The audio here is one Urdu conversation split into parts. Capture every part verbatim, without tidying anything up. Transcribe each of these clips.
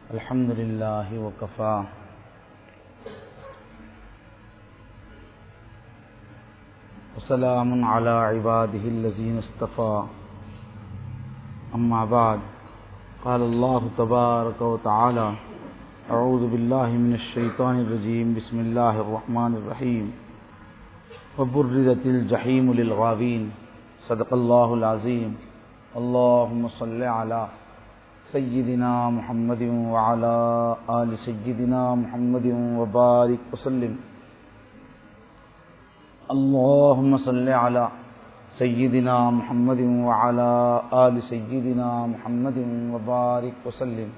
الحمد للہ وکفا وسلام علی عبادہ الذین اصطفى اما بعد قال اللہ تبارک وتعالی اعوذ باللہ من الشیطان الرجیم بسم اللہ الرحمن الرحیم وبرزت الجحیم للغاوین صدق اللہ العظیم اللہم صل علی سیدنا محمد وعلی آل سیدنا محمد وبارک وسلم اللہم صل علی سیدنا محمد وعلی آل سیدنا محمد وبارک وسلم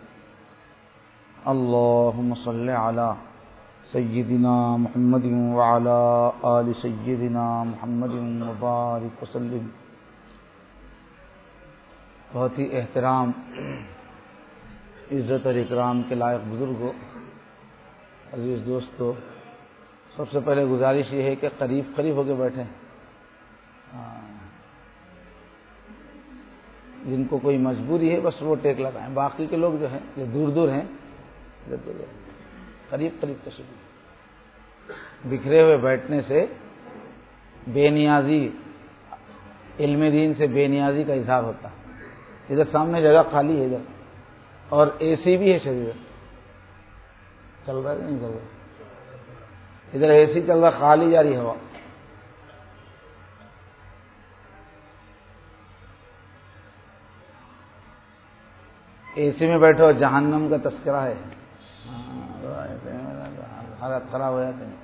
اللہم صل علی سیدنا محمد وعلی آل سیدنا محمد وبارک وسلم۔ بہت ہی احترام، عزت اور اکرام کے لائق بزرگوں، عزیز دوستو، سب سے پہلے گزارش یہ ہے کہ قریب قریب ہو کے بیٹھیں۔ جن کو کوئی مجبوری ہے بس وہ ٹیک لگائیں، باقی کے لوگ جو ہیں جو دور دور ہیں قریب قریب تشریف۔ بکھرے ہوئے بیٹھنے سے بے نیازی، علم دین سے بے نیازی کا اظہار ہوتا ہے۔ ادھر سامنے جگہ خالی ہے، ادھر اور اے سی بھی ہے، شریر چل رہا ہے کہ نہیں چل رہا؟ ادھر اے سی چل رہا، خالی جاری ہوا۔ اے سی میں بیٹھو، جہنم کا تذکرہ ہے، حالت خراب ہو جاتے ہیں۔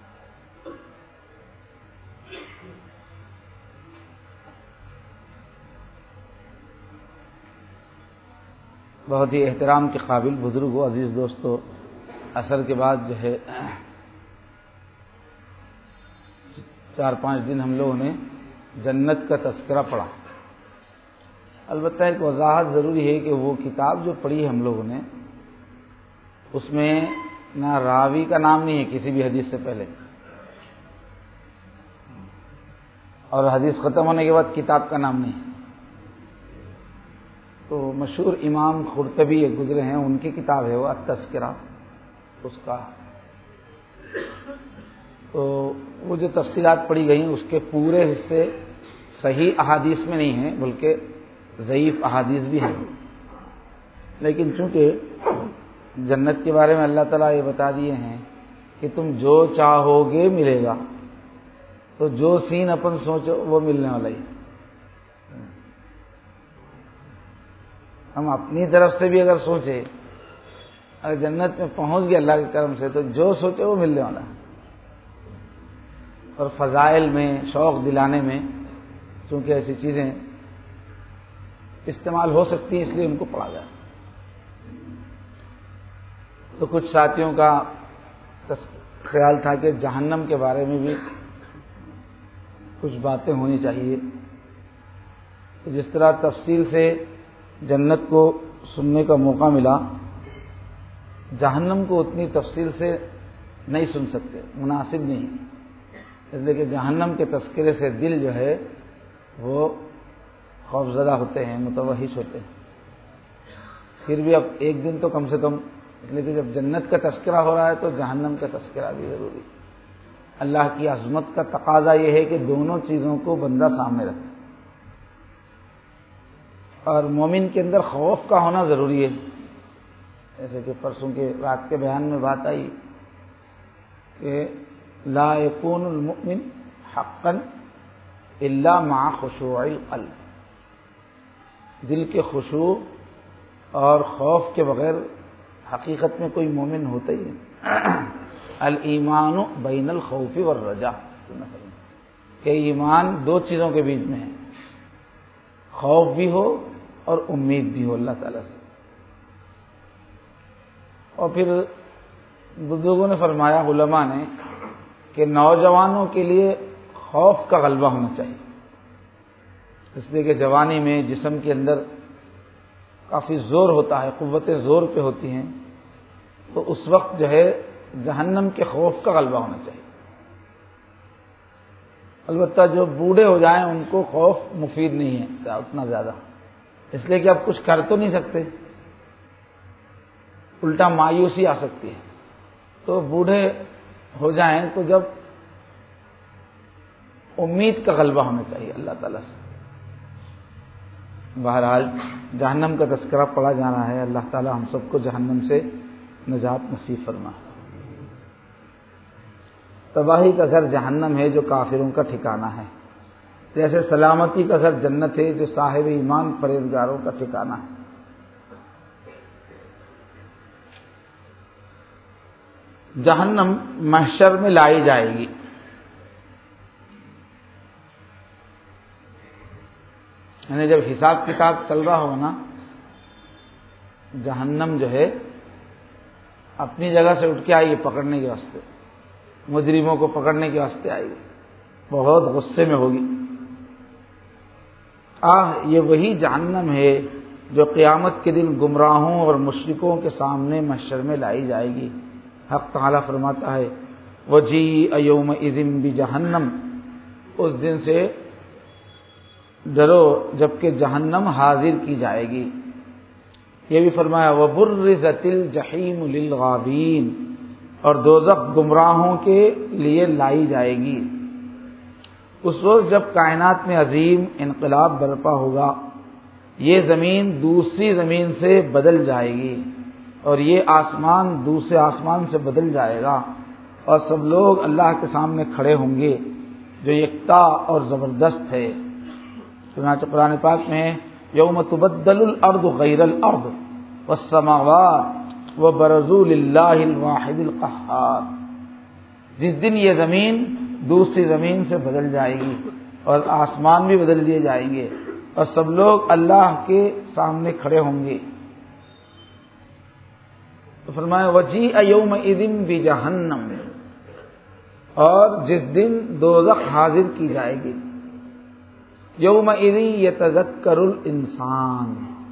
بہت ہی احترام کے قابل بزرگوں، عزیز دوستو، عصر کے بعد جو ہے چار پانچ دن ہم لوگوں نے جنت کا تذکرہ پڑھا۔ البتہ ایک وضاحت ضروری ہے کہ وہ کتاب جو پڑھی ہم لوگوں نے، اس میں نہ راوی کا نام نہیں ہے کسی بھی حدیث سے پہلے، اور حدیث ختم ہونے کے بعد کتاب کا نام نہیں ہے۔ تو مشہور امام قرطبی ایک گزرے ہیں، ان کی کتاب ہے وہ التذکرہ، اس کا تو وہ جو تفصیلات پڑھی گئی اس کے پورے حصے صحیح احادیث میں نہیں ہیں، بلکہ ضعیف احادیث بھی ہیں۔ لیکن چونکہ جنت کے بارے میں اللہ تعالیٰ یہ بتا دیے ہیں کہ تم جو چاہو گے ملے گا، تو جو سین اپن سوچو وہ ملنے والا ہی۔ ہم اپنی طرف سے بھی اگر سوچے، اگر جنت میں پہنچ گئے اللہ کے کرم سے، تو جو سوچے وہ ملنے والا ہے۔ اور فضائل میں، شوق دلانے میں چونکہ ایسی چیزیں استعمال ہو سکتی ہیں، اس لیے ان کو پڑھا جائے۔ تو کچھ ساتھیوں کا خیال تھا کہ جہنم کے بارے میں بھی کچھ باتیں ہونی چاہیے، جس طرح تفصیل سے جنت کو سننے کا موقع ملا، جہنم کو اتنی تفصیل سے نہیں سن سکتے، مناسب نہیں، اس لیے کہ جہنم کے تذکرے سے دل جو ہے وہ خوفزدہ ہوتے ہیں، متوحش ہوتے ہیں۔ پھر بھی اب ایک دن تو کم سے کم، اس لیے کہ جب جنت کا تذکرہ ہو رہا ہے تو جہنم کا تذکرہ بھی ضروری۔ اللہ کی عظمت کا تقاضا یہ ہے کہ دونوں چیزوں کو بندہ سامنے رکھے، اور مومن کے اندر خوف کا ہونا ضروری ہے۔ جیسے کہ پرسوں کے رات کے بیان میں بات آئی کہ لا یکون المؤمن حقا الا مع خشوع القلب، دل کے خشوع اور خوف کے بغیر حقیقت میں کوئی مومن ہوتا ہی نہیں۔ الایمان بین الخوف والرجاء، کہ ایمان دو چیزوں کے بیچ میں ہے، خوف بھی ہو اور امید بھی ہو اللہ تعالیٰ سے۔ اور پھر بزرگوں نے فرمایا، علماء نے، کہ نوجوانوں کے لیے خوف کا غلبہ ہونا چاہیے، اس لیے کہ جوانی میں جسم کے اندر کافی زور ہوتا ہے، قوتیں زور پہ ہوتی ہیں، تو اس وقت جو ہے جہنم کے خوف کا غلبہ ہونا چاہیے۔ البتہ جو بوڑھے ہو جائیں ان کو خوف مفید نہیں ہے اتنا زیادہ، اس لیے کہ آپ کچھ کر تو نہیں سکتے، الٹا مایوسی آ سکتی ہے. تو بوڑھے ہو جائیں تو جب امید کا غلبہ ہونا چاہیے اللہ تعالیٰ سے. بہرحال جہنم کا تذکرہ پڑھا جانا ہے. اللہ تعالیٰ ہم سب کو جہنم سے نجات نصیب فرما. تباہی کا گھر جہنم ہے جو کافروں کا ٹھکانہ ہے، جیسے سلامتی کا گھر جنت ہے جو صاحب ایمان پرہیزگاروں کا ٹھکانہ ہے. جہنم محشر میں لائی جائے گی. یعنی جب حساب کتاب چل رہا ہوگا نا، جہنم جو ہے اپنی جگہ سے اٹھ کے آئے گی پکڑنے کے واسطے، مجرموں کو پکڑنے کے واسطے آئے گی، بہت غصے میں ہوگی. آہ یہ وہی جہنم ہے جو قیامت کے دن گمراہوں اور مشرکوں کے سامنے محشر میں لائی جائے گی. حق تعالیٰ فرماتا ہے وَجِیءَ یَوْمَئِذٍ بِجَہَنَّمَ، اس دن سے ڈرو جبکہ جہنم حاضر کی جائے گی. یہ بھی فرمایا وَبُرِّزَتِ الْجَحِیمُ لِلْغَاوِینَ، اور دوزخ گمراہوں کے لیے لائی جائے گی. اس روز جب کائنات میں عظیم انقلاب برپا ہوگا، یہ زمین دوسری زمین سے بدل جائے گی اور یہ آسمان دوسرے آسمان سے بدل جائے گا، اور سب لوگ اللہ کے سامنے کھڑے ہوں گے جو یکتا اور زبردست ہے. چنانچہ قرآن پاک میں ہے یوم تبدل الارض غیر الارض والسماوات وبرزوا للہ الواحد القہار. جس دن یہ زمین دوسری زمین سے بدل جائے گی اور آسمان بھی بدل دیے جائیں گے اور سب لوگ اللہ کے سامنے کھڑے ہوں گے. تو فرمایا وَجِیءَ یَوْمَئِذٍ بِجَہَنَّمَ، اور جس دن دوزخ حاضر کی جائے گی. یومئذ یتذکر الانسان،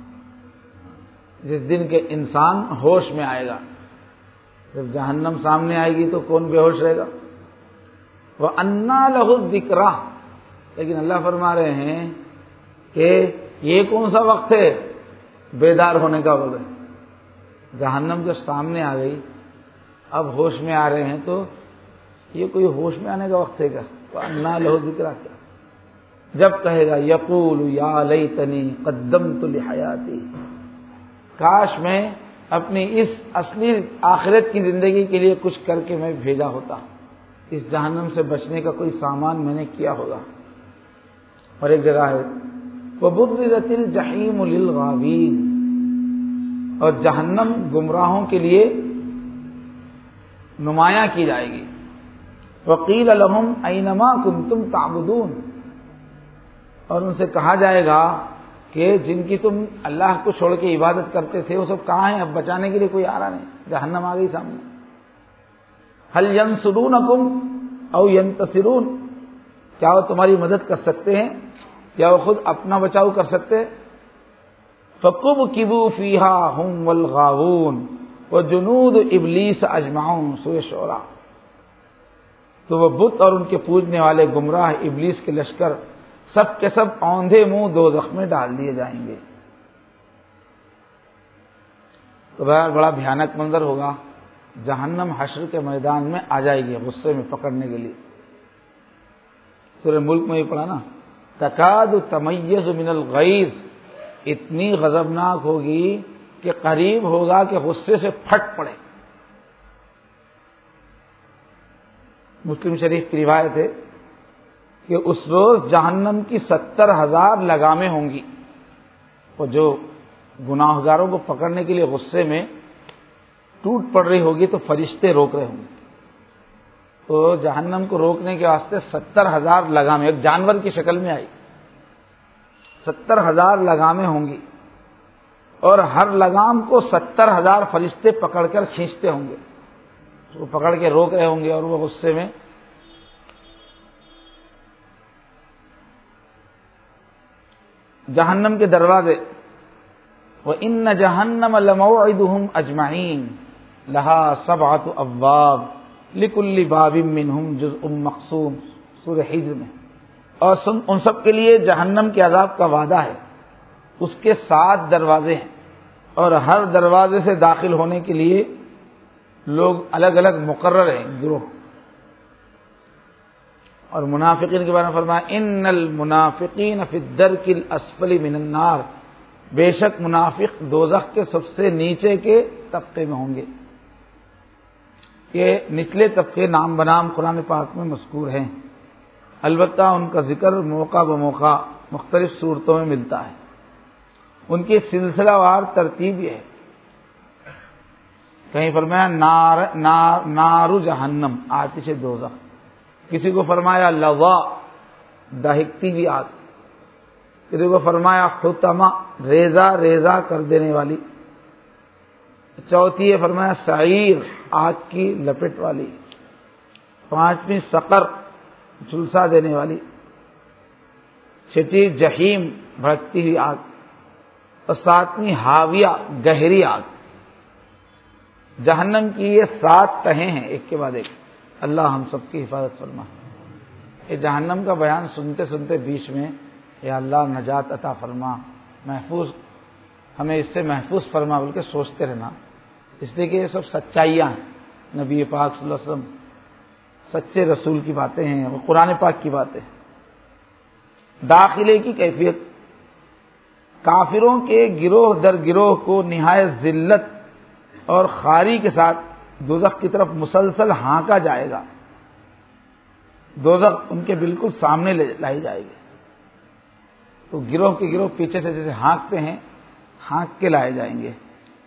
جس دن کے انسان ہوش میں آئے گا. جب جہنم سامنے آئے گی تو کون بے ہوش رہے گا؟ وَأَنَّىٰ لَهُ الذِّکْرَىٰ، لیکن اللہ فرما رہے ہیں کہ یہ کون سا وقت ہے بیدار ہونے کا وقت ہے. جہنم جو سامنے آ گئی، اب ہوش میں آ رہے ہیں تو یہ کوئی ہوش میں آنے کا وقت ہے کیا؟ وَأَنَّىٰ لَهُ الذِّکْرَىٰ، کیا جب کہے گا یقول یا لیتنی قدمت لحیاتی، کاش میں اپنی اس اصلی آخرت کی زندگی کے لیے کچھ کر کے میں بھیجا ہوتا، اس جہنم سے بچنے کا کوئی سامان میں نے کیا ہوگا. اور ایک جگہ ہے وَبُرِّزَتِ الْجَحِیمُ لِلْغَاوِینَ، اور جہنم گمراہوں کے لیے نمایاں کی جائے گی. وَقِیلَ لَهُمْ أَیْنَ مَا كُنْتُمْ تَعْبُدُونَ، اور ان سے کہا جائے گا کہ جن کی تم اللہ کو چھوڑ کے عبادت کرتے تھے وہ سب کہاں ہیں؟ اب بچانے کے لیے کوئی آ رہا نہیں، جہنم آ گئی سامنے. هل ينصرونکم او ينتصرون، کیا وہ تمہاری مدد کر سکتے ہیں یا وہ خود اپنا بچاؤ کر سکتے ہیں؟ فَكُبْكِبُوا فِيهَا هُمْ وَالْغَاوُونَ وَجُنُودُ إِبْلِيسَ أَجْمَعُونَ، سورہ شعراء. تو وہ بت اور ان کے پوجنے والے گمراہ ابلیس کے لشکر سب کے سب اوندھے منہ دوزخ میں ڈال دیے جائیں گے. تو بہرحال بڑا بھیانک منظر ہوگا. جہنم حشر کے میدان میں آ جائے گی غصے میں پکڑنے کے لیے. سورہ ملک میں یہ پڑھا نا، تکاد تمیز من الغیظ، اتنی غضبناک ہوگی کہ قریب ہوگا کہ غصے سے پھٹ پڑے. مسلم شریف کی روایت ہے کہ اس روز جہنم کی ستر ہزار لگامیں ہوں گی، اور جو گناہگاروں کو پکڑنے کے لیے غصے میں ٹوٹ پڑ رہی ہوگی تو فرشتے روک رہے ہوں گے. تو جہنم کو روکنے کے واسطے ستر ہزار لگامیں، ایک جانور کی شکل میں آئی، ستر ہزار لگامیں ہوں گی، اور ہر لگام کو ستر ہزار فرشتے پکڑ کر کھینچتے ہوں گے. وہ پکڑ کے روک رہے ہوں گے اور وہ غصے میں جہنم کے دروازے. وَإِنَّ جَهَنَّمَ لَمَوْعِدُهُمْ أَجْمَعِينَ لَهَا سَبْعَةُ أَبْوَابٍ لِكُلِّ بَابٍ مِّنْهُمْ جُزْءٌ مَّقْسُومٌ، سورہ حجر میں. اور ان سب کے لیے جہنم کے عذاب کا وعدہ ہے، اس کے سات دروازے ہیں اور ہر دروازے سے داخل ہونے کے لیے لوگ الگ الگ مقرر ہیں گروہ. اور منافقین کے بارے میں فرمایا ان المنافقین فی الدرک الاسفل من النار، بے شک منافق دوزخ کے سب سے نیچے کے طبقے میں ہوں گے. یہ نچلے طبقے نام بنام قرآن پاک میں مذکور ہیں، البتہ ان کا ذکر موقع بموقع مختلف صورتوں میں ملتا ہے. ان کی سلسلہ وار ترتیب یہ ہے، کہیں فرمایا نار نار نار جہنم آتش دوزخ، کسی کو فرمایا لظا دہکتی ہوئی آگ، کسی کو فرمایا حطمہ ریزہ ریزہ کر دینے والی، چوتھی ہے فرمایا سعیر آگ کی لپٹ والی، پانچویں سقر جھلسا دینے والی، چھٹی جہیم بھڑکتی ہوئی آگ، اور ساتویں ہاویہ گہری آگ. جہنم کی یہ سات تہیں ہیں ایک کے بعد ایک. اللہ ہم سب کی حفاظت فرما. یہ جہنم کا بیان سنتے سنتے بیچ میں یا اللہ نجات عطا فرما، محفوظ ہمیں اس سے محفوظ فرما بول کے سوچتے رہنا، اس لیے کہ یہ سب سچائیاں ہیں، نبی پاک صلی اللہ علیہ وسلم سچے رسول کی باتیں ہیں، وہ قرآن پاک کی باتیں. داخلے کی کیفیت، کافروں کے گروہ در گروہ کو نہایت ذلت اور خاری کے ساتھ دوزخ کی طرف مسلسل ہانکا جائے گا. دوزخ ان کے بالکل سامنے لائی جائے گی، تو گروہ کے گروہ پیچھے سے جیسے ہانکتے ہیں ہانک کے لائے جائیں گے.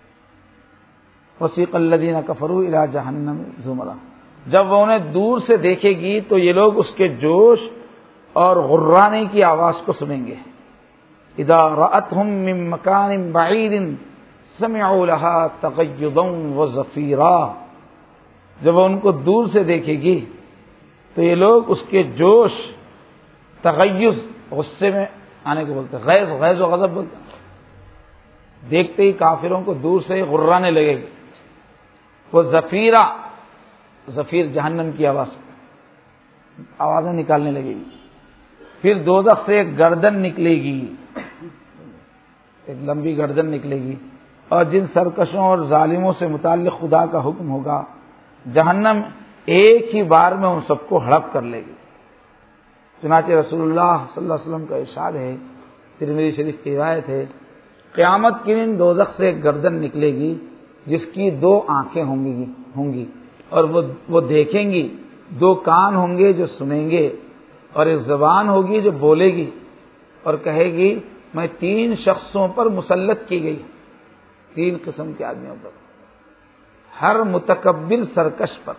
وسیق الذین کفروا الی جہنم زمرا، جب وہ انہیں دور سے دیکھے گی تو یہ لوگ اس کے جوش اور غرانے کی آواز کو سنیں گے. اذا رأتهم من مکان بعید سمعوا لها تغیظا وزفیرا، جب وہ ان کو دور سے دیکھے گی تو یہ لوگ اس کے جوش، تغیظ غصے میں آنے کو بولتے ہیں، غیظ غیظ و غضب بولتے ہیں، دیکھتے ہی کافروں کو دور سے غرانے لگے گی. وہ زفیرا، زفیر جہنم کی آواز، آوازیں نکالنے لگے گی. پھر دوزخ سے ایک گردن نکلے گی، ایک لمبی گردن نکلے گی، اور جن سرکشوں اور ظالموں سے متعلق خدا کا حکم ہوگا جہنم ایک ہی بار میں ان سب کو ہڑپ کر لے گی. چنانچہ رسول اللہ صلی اللہ علیہ وسلم کا ارشاد ہے، ترمذی شریف کی روایت ہے، قیامت کے دن دوزخ سے ایک گردن نکلے گی جس کی دو آنکھیں ہوں گی ہوں گی اور وہ وہ دیکھیں گی، دو کان ہوں گے جو سنیں گے، اور ایک زبان ہوگی جو بولے گی اور کہے گی میں تین شخصوں پر مسلط کی گئی، تین قسم کے آدمیوں پر، ہر متکبر سرکش پر،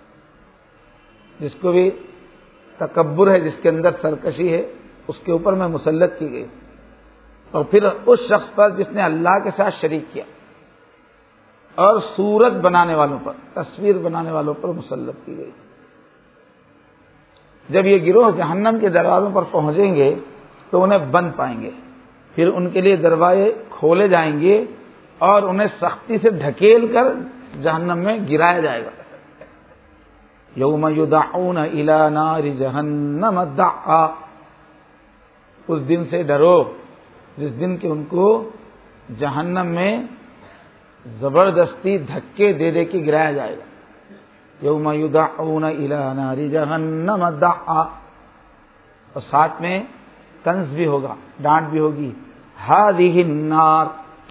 جس کو بھی تکبر ہے، جس کے اندر سرکشی ہے، اس کے اوپر میں مسلط کی گئی، اور پھر اس شخص پر جس نے اللہ کے ساتھ شریک کیا، اور صورت بنانے والوں پر، تصویر بنانے والوں پر مسلط کی گئی. جب یہ گروہ جہنم کے دروازوں پر پہنچیں گے تو انہیں بند پائیں گے، پھر ان کے لیے دروازے کھولے جائیں گے اور انہیں سختی سے ڈھکیل کر جہنم میں گرایا جائے گا. یوم یدعون الی نار جہنم دعا، اس دن سے ڈرو جس دن کہ ان کو جہنم میں زبردستی دھکے دے دے کے گرایا جائے گا. یوم یدعون الی نار جہنم دعا، اور ساتھ میں طنز بھی ہوگا، ڈانٹ بھی ہوگی، ہذہ النار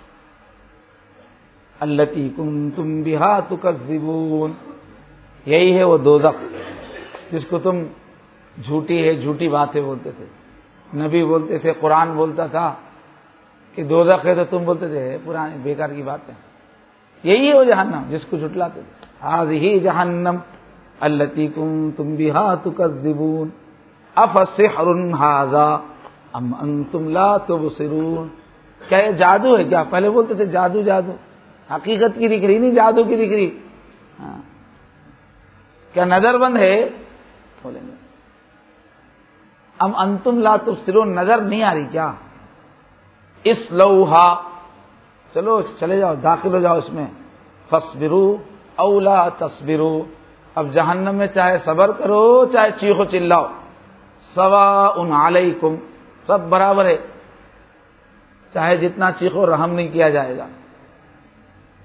التی کنتم بہا تکذبون، یہی ہے وہ دوزخ جس کو تم جھوٹی ہے جھوٹی باتیں بولتے تھے. نبی بولتے تھے، قرآن بولتا تھا کہ دوزخ ہے تو تم بولتے تھے پرانے بیکار کی باتیں. یہی ہے وہ جہنم جس کو جھٹلاتے تھے. ہذہ جہنم التی کنتم بہا تکذبون افسحر ھذا ام انتم لا تبصرون، کیا یہ جادو ہے کیا؟ پہلے بولتے تھے جادو جادو، حقیقت کی دکھ رہی نہیں، جادو کی دکھ رہی. ہاں. کیا نظر بند ہے؟ بولیں گے ام انتم لا تبصرون، نظر نہیں آ رہی کیا؟ اصلوھا، چلو چلے جاؤ، داخل ہو جاؤ اس میں. فاصبروا او لا تصبروا، اب جہنم میں چاہے صبر کرو چاہے چیخو چلاؤ، سواء علیکم، سب برابر ہے، چاہے جتنا چیخو رحم نہیں کیا جائے گا.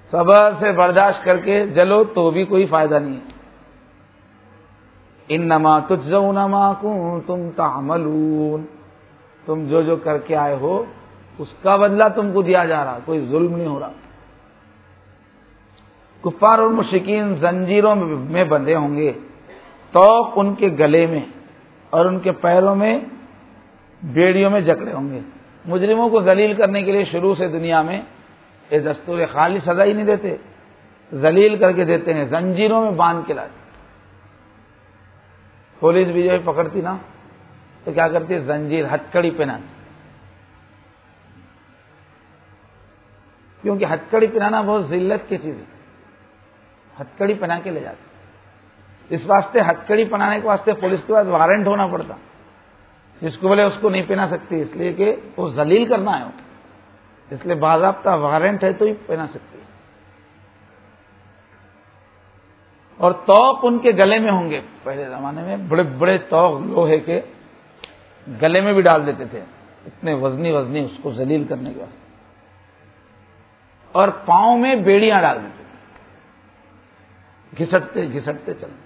صبر سے برداشت کر کے جلو تو بھی کوئی فائدہ نہیں ہے. انما تجزون ما کنتم تعملون، تم جو جو کر کے آئے ہو اس کا بدلہ تم کو دیا جا رہا، کوئی ظلم نہیں ہو رہا. کفار اور مشرکین زنجیروں میں بندھے ہوں گے، طوق ان کے گلے میں اور ان کے پیروں میں بیڑیوں میں جکڑے ہوں گے. مجرموں کو ذلیل کرنے کے لیے شروع سے دنیا میں یہ دستور خالی سزا ہی نہیں دیتے، ذلیل کر کے دیتے ہیں، زنجیروں میں باندھ کے لاتے. پولیس بھی جو ہے پکڑتی نا تو کیا کرتی ہے، زنجیر ہتھکڑی پہناتی، کیونکہ ہتھکڑی پہنانا بہت ذلت کی چیز ہے. ہتھکڑی پہنا کے لے جاتے، اس واسطے ہتھکڑی پہنانے کے واسطے پولیس کے پاس وارنٹ ہونا پڑتا، جس کو بولے اس کو نہیں پہنا سکتی، اس لیے کہ وہ ذلیل کرنا ہے، اس لیے باضابطہ وارنٹ ہے تو ہی پہنا سکتی ہے. اور توق ان کے گلے میں ہوں گے. پہلے زمانے میں بڑے بڑے توق لوہے کے گلے میں بھی ڈال دیتے تھے، اتنے وزنی وزنی اس کو ذلیل کرنے کے واسطے. اور پاؤں میں بیڑیاں ڈال دیتے تھے، گھسٹتے گھسٹتے چلتے.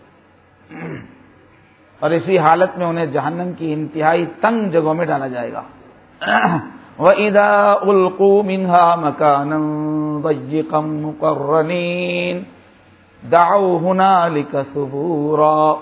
اور اسی حالت میں انہیں جہنم کی انتہائی تنگ جگہوں میں ڈالا جائے گا. وَإِذَا أُلْقُوا مِنْهَا مَكَانًا ضَيِّقًا مُقَرَّنِينَ دعوا هنالك ثبورا.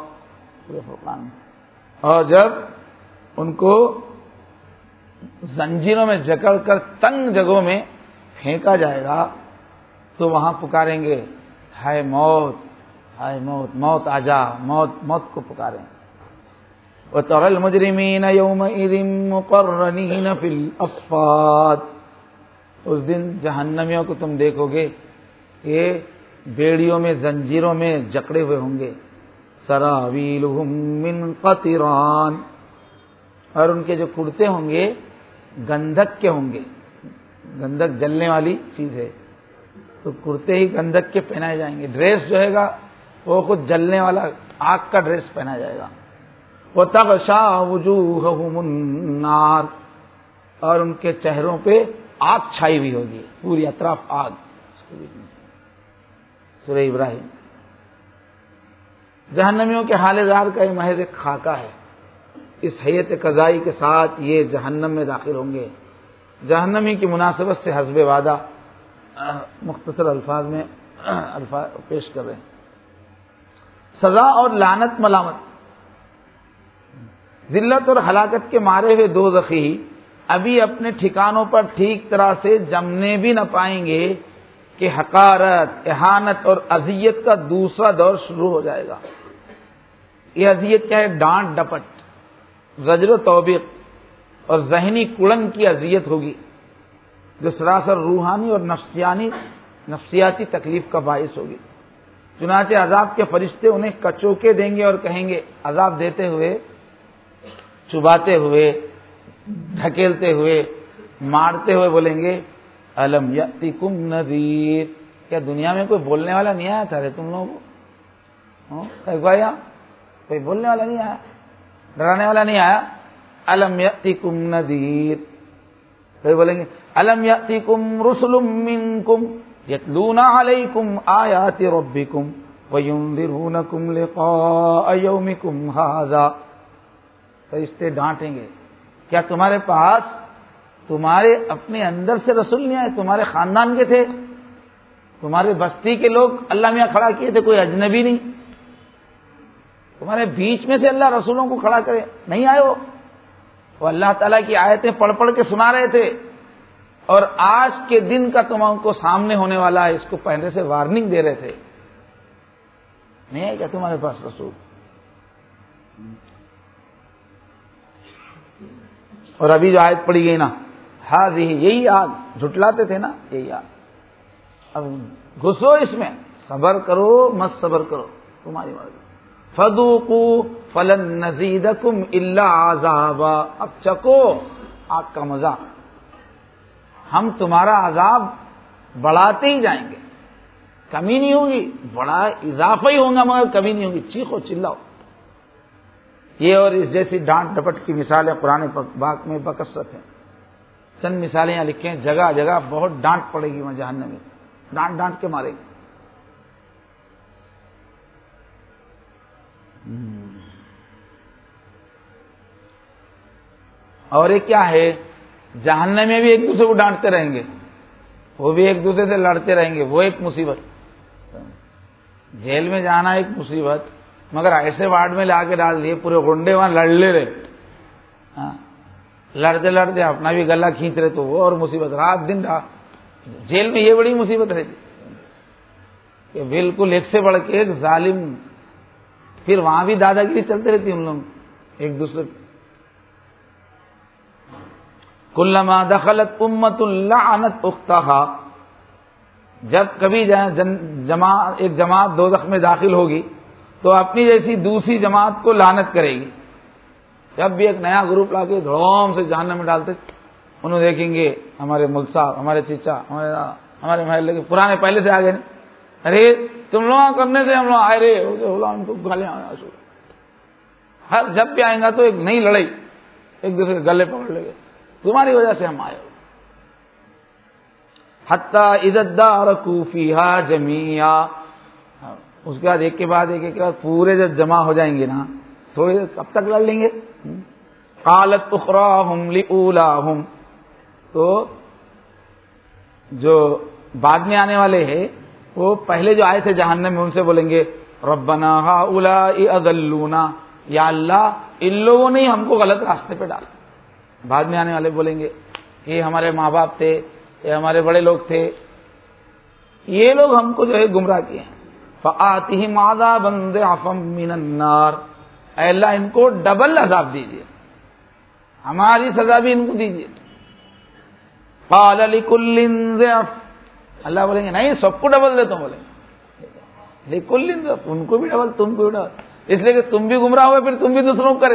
اور جب ان کو زنجیروں میں جکڑ کر تنگ جگہوں میں پھینکا جائے گا تو وہاں پکاریں گے، ہائے موت، ہائے موت، موت آ جا، موت، موت کو پکاریں. وَتَرَى الْمُجْرِمِينَ يَوْمَئِذٍ مُقَرَّنِينَ فِي الْأَصْفَادِ. اس دن جہنمیوں کو تم دیکھو گے کہ بیڑیوں میں زنجیروں میں جکڑے ہوئے ہوں گے. سراویلہم من قطران، اور ان کے جو کرتے ہوں گے گندھک کے ہوں گے. گندھک جلنے والی چیز ہے تو کرتے ہی گندھک کے پہنائے جائیں گے. ڈریس جو ہے گا وہ خود جلنے والا آگ کا ڈریس پہنا جائے گا. وَتَغْشَا وُجُوهَهُمُ النَّارُ، اور ان کے چہروں پہ آگ چھائی ہوئی ہوگی، پوری اطراف آگ. سورہ ابراہیم. جہنمیوں کے حال زار کا یہ محض ایک خاکہ ہے. اس حیت قضائی کے ساتھ یہ جہنم میں داخل ہوں گے. جہنمی کی مناسبت سے حسب وعدہ مختصر الفاظ میں الفاظ پیش کر رہے ہیں. سزا اور لعنت ملامت. ذلت اور ہلاکت کے مارے ہوئے دوزخی ابھی اپنے ٹھکانوں پر ٹھیک طرح سے جمنے بھی نہ پائیں گے کہ حقارت، اہانت اور اذیت کا دوسرا دور شروع ہو جائے گا. یہ اذیت کیا ہے؟ ڈانٹ ڈپٹ، زجر و توبیق اور ذہنی کڑن کی اذیت ہوگی جو سراسر روحانی اور نفسیانی نفسیاتی تکلیف کا باعث ہوگی. چنانچہ عذاب کے فرشتے انہیں کچوکے دیں گے اور کہیں گے، عذاب دیتے ہوئے، چباتے ہوئے، ڈھکیلتے ہوئے، مارتے ہوئے بولیں گے، الم یاتکم نذیر، کیا دنیا میں کوئی بولنے والا نہیں آیا تھا رے تم لوگوں کو؟ کوئی بولنے والا نہیں آیا، ڈرانے والا نہیں آیا؟ الم یاتکم نذیر. کوئی بولیں گے الم یاتکم رسل منکم یتلون علیکم آیات ربکم وینذرونکم لقاء یومکم ھذا. فرشتے ڈانٹیں گے، کیا تمہارے پاس تمہارے اپنے اندر سے رسول نہیں آئے؟ تمہارے خاندان کے تھے، تمہارے بستی کے لوگ اللہ میاں کھڑا کیے تھے، کوئی اجنبی نہیں. تمہارے بیچ میں سے اللہ رسولوں کو کھڑا کرے نہیں آئے ہو؟ وہ اللہ تعالیٰ کی آیتیں پڑھ پڑھ کے سنا رہے تھے، اور آج کے دن کا تم کو سامنے ہونے والا ہے اس کو پہلے سے وارننگ دے رہے تھے. نہیں ہے کیا تمہارے پاس رسول؟ اور ابھی جو آیت پڑھی گئی نا، حاضی، یہی آگ جھٹلاتے تھے نا، یہی آگ. اب گھسو اس میں، صبر کرو مت صبر کرو تمہاری مرضی. فذوقوا فلن نزیدکم الا عذابا. اب چکو آگ کا مزہ، ہم تمہارا عذاب بڑھاتے ہی جائیں گے، کمی نہیں ہوگی، بڑا اضافہ ہی ہوگا مگر کمی نہیں ہوگی. چیخو چلاؤ. یہ اور اس جیسی ڈانٹ ڈپٹ کی مثالیں قرآن پاک میں بکثرت ہیں. چند مثالیں یہاں لکھیں، جگہ جگہ بہت ڈانٹ پڑے گی وہاں جہنم میں. ڈانٹ ڈانٹ کے مارے گے. اور ایک کیا ہے، جہنم میں بھی ایک دوسرے کو ڈانٹتے رہیں گے، وہ بھی ایک دوسرے سے لڑتے رہیں گے، وہ ایک مصیبت. جیل میں جانا ایک مصیبت، مگر ایسے وارڈ میں لا کے ڈال دیے پورے گنڈے وہاں لڑ لے رہے، ہاں لڑتے لڑتے اپنا بھی گلا کھینچ رہے، تو وہ اور مصیبت. رات دن رات جیل میں یہ بڑی مصیبت رہتی کہ بالکل ایک سے بڑھ کے ایک ظالم. پھر وہاں بھی دادا گیری چلتے رہتی ان لوگ ایک دوسرے. کلما دخلت امت لعنت اختہا، جب کبھی جماعت ایک جماعت دوزخ میں داخل ہوگی تو اپنی جیسی دوسری جماعت کو لعنت کرے گی. جب بھی ایک نیا گروپ لا کے دھڑوم سے جہنم میں ڈالتے، انہوں دیکھیں گے ہمارے ملک صاحب، ہمارے چچا، ہمارے ہمارے محلے کے پرانے پہلے سے آ گئے، ارے تم لوگ کرنے سے ہم لوگ آئے رہے ان کو گالیاں. ہر جب بھی آئیں گا تو ایک نئی لڑائی، ایک دوسرے کے گلے پکڑ لے گے، تمہاری وجہ سے ہم آئے. حتی اذا ادارکوا فیہا جمیعا، اس کے بعد ایک کے بعد ایک کے بعد پورے جب جمع ہو جائیں گے نا، تھوڑے کب تک لڑ لیں گے. قالت اخراہم لاولاہم، تو جو بعد میں آنے والے ہیں وہ پہلے جو آئے تھے جہنم میں ان سے بولیں گے ربنا ہؤلاء اضلونا، یا اللہ ان لوگوں نے ہم کو غلط راستے پہ ڈالا. بعد میں آنے والے بولیں گے یہ ہمارے ماں باپ تھے، یہ ہمارے بڑے لوگ تھے، یہ لوگ ہم کو جو ہے گمراہ کیے ہیں. فآتہم عذابا ضعفا من النار، اے اللہ ان کو ڈبل عذاب دیجیے، ہماری سزا بھی ان کو دیجیے. قال لکل ضعف، اللہ بولیں گے نہیں سب کو ڈبل دیتا ہوں. بولیں گے لکل ضعف، ان کو بھی ڈبل تم کو بھی ڈبل، اس لیے کہ تم بھی گمراہ ہوئے پھر تم بھی دوسروں کو کرے.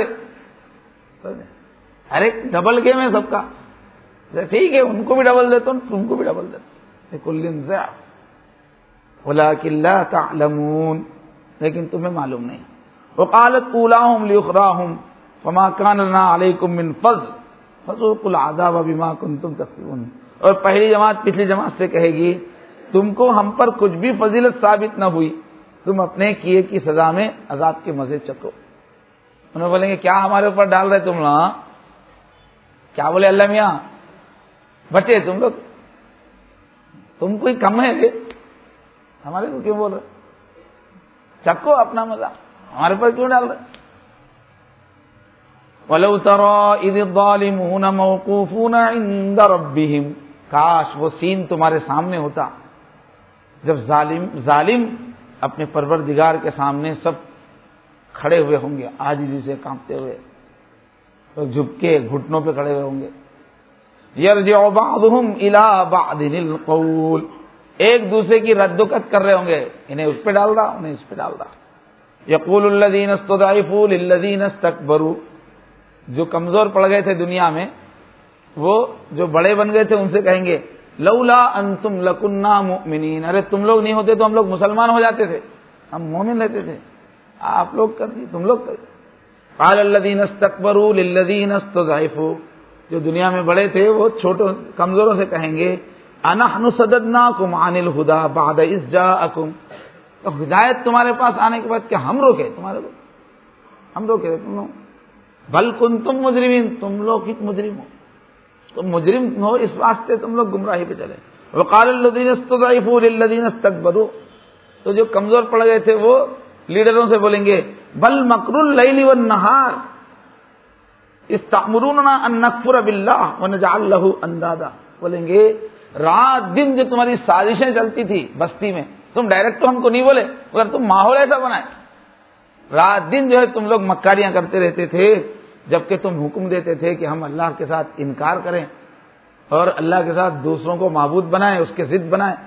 ارے ڈبل گیم ہے سب کا، ٹھیک ہے ان کو بھی ڈبل دیتا ہوں تم کو بھی ڈبل دیتا ہوں. لکل ضعف ولکن لا تعلمون، لیکن تمہیں معلوم نہیں. وقالت اولاہم لاخراہم فما کان لنا علیکم من فضل فذوقوا العذاب بما کنتم تکسبون. اور پہلی جماعت پچھلی جماعت سے کہے گی تم کو ہم پر کچھ بھی فضیلت ثابت نہ ہوئی، تم اپنے کیے کی سزا میں عذاب کے مزے چکو. انہوں بولیں گے کیا ہمارے اوپر ڈال رہے تم لوگ؟ کیا بولے اللہ میاں بچے تم لوگ، تم کوئی کم ہے رے ہمارے کو کیوں بول رہے؟ چکو اپنا مزہ، ہمارے پر کیوں ڈال رہے؟ وَلَوْ تَرَىٰ إِذِ الظَّالِمُونَ مَوْقُوفُونَ عِندَ رَبِّهِمْ، کاش وہ سین تمہارے سامنے ہوتا جب ظالم ظالم اپنے پروردگار کے سامنے سب کھڑے ہوئے ہوں گے، عاجزی سے کانپتے ہوئے، جھک کے گھٹنوں پہ کھڑے ہوئے ہوں گے. يَرْجِعُ بَعْضُهُمْ إِلَىٰ بَعْضٍ الْقَوْلَ، ایک دوسرے کی رد و قت کر رہے ہوں گے، انہیں اس پہ ڈال رہا انہیں اس پہ ڈال رہا. يَقُولُ الَّذِينَ اسْتُضْعِفُوا لِلَّذِينَ اسْتَكْبَرُوا، جو کمزور پڑ گئے تھے دنیا میں وہ جو بڑے بن گئے تھے ان سے کہیں گے لولا انتم لکنا مؤمنین، ارے تم لوگ نہیں ہوتے تو ہم لوگ مسلمان ہو جاتے تھے، ہم مومن رہتے تھے، آپ لوگ کر دیے تم لوگ کر. قال الذين استكبروا للذين استضعفوا، جو دنیا میں بڑے تھے وہ چھوٹوں کمزوروں سے کہیں گے انحن صددناكم عن الهدى بعد اذ جاءكم، تو ہدایت تمہارے پاس آنے کے بعد کیا ہم روکے تمہارے کو؟ ہم روکے تم لوگ؟ بل کنتم مجرمین، تم لوگ ہی مجرم ہو، تم مجرم ہو اس واسطے تم لوگ گمراہی پہ چلے. وقال الذين استضعفوا للذين استكبروا، تو جو کمزور پڑ گئے تھے وہ لیڈروں سے بولیں گے بل مکر اللیل والنہار استأمروننا ان نکفر باللہ ونجعل له اندادا، بولیں گے رات دن جو تمہاری سازشیں چلتی تھی بستی میں، تم ڈائریکٹ تو ہم کو نہیں بولے مگر تم ماحول ایسا بنائے، رات دن جو ہے تم لوگ مکاریاں کرتے رہتے تھے، جبکہ تم حکم دیتے تھے کہ ہم اللہ کے ساتھ انکار کریں اور اللہ کے ساتھ دوسروں کو معبود بنائیں، اس کے ضد بنائیں.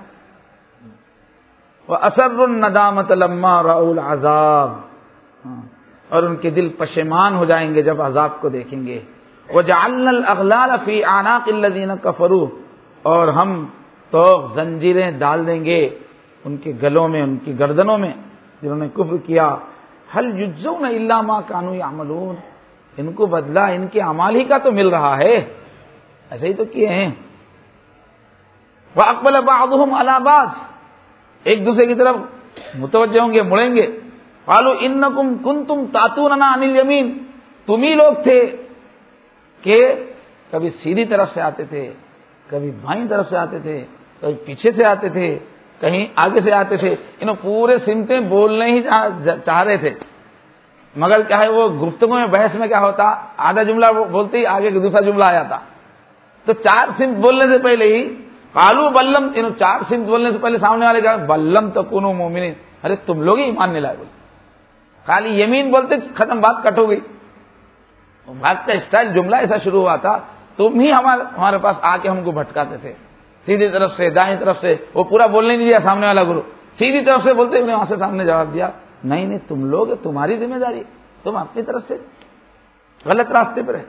وَأَسَرُّوا النَّدَامَةَ لَمَّا رَأَوُا الْعَذَابَ، اور ان کے دل پشیمان ہو جائیں گے جب عذاب کو دیکھیں گے. وَجَعَلْنَا الْأَغْلَالَ فِي أَعْنَاقِ الَّذِينَ كَفَرُوا، اور ہم تو زنجیریں ڈال دیں گے ان کے گلوں میں، ان کی گردنوں میں جنہوں نے کفر کیا. هَلْ يُجْزَوْنَ إِلَّا مَا كَانُوا يَعْمَلُونَ، ان کو بدلہ ان کے اعمال ہی کا تو مل رہا ہے، ایسے ہی تو کیے ہیں. وَأَقْبَلَ بَعْضُهُمْ عَلَى بَعْضٍ، ایک دوسرے کی طرف متوجہ ہوں گے، مڑیں گے. قالوا انکم کنتم تاتوننا عن الیمین، تم ہی لوگ تھے کہ کبھی سیدھی طرف سے آتے تھے، کبھی بائیں طرف سے آتے تھے، کبھی پیچھے سے آتے تھے، کہیں آگے سے آتے تھے. انہوں پورے سمتیں بولنے ہی چاہ رہے تھے، مگر کیا ہے وہ گفتگو میں بحث میں کیا ہوتا، آدھا جملہ بولتے ہی آگے دوسرا جملہ آ جاتا. تو چار سمت بولنے سے پہلے ہی قالوا بلم، انہوں چار سمت بولنے سے پہلے سامنے والے کہا بلم تکونوا مؤمنین، ارے تم لوگ ہی ایمان نہیں لائے. بولے خالی یمین بولتے ختم، بات کٹ ہو گئی. بات کا اسٹائل جملہ ایسا شروع ہوا تھا، تم ہی ہمارے ہمارے پاس آ کے ہم کو بھٹکاتے تھے، سیدھی طرف سے دائیں طرف سے. وہ پورا بولنے نہیں دیا سامنے والا گرو، سیدھی طرف سے بولتے انہیں وہاں سے سامنے جواب دیا نہیں نہیں تم لوگ، تمہاری ذمہ داری، تم اپنی طرف سے غلط راستے پر ہے.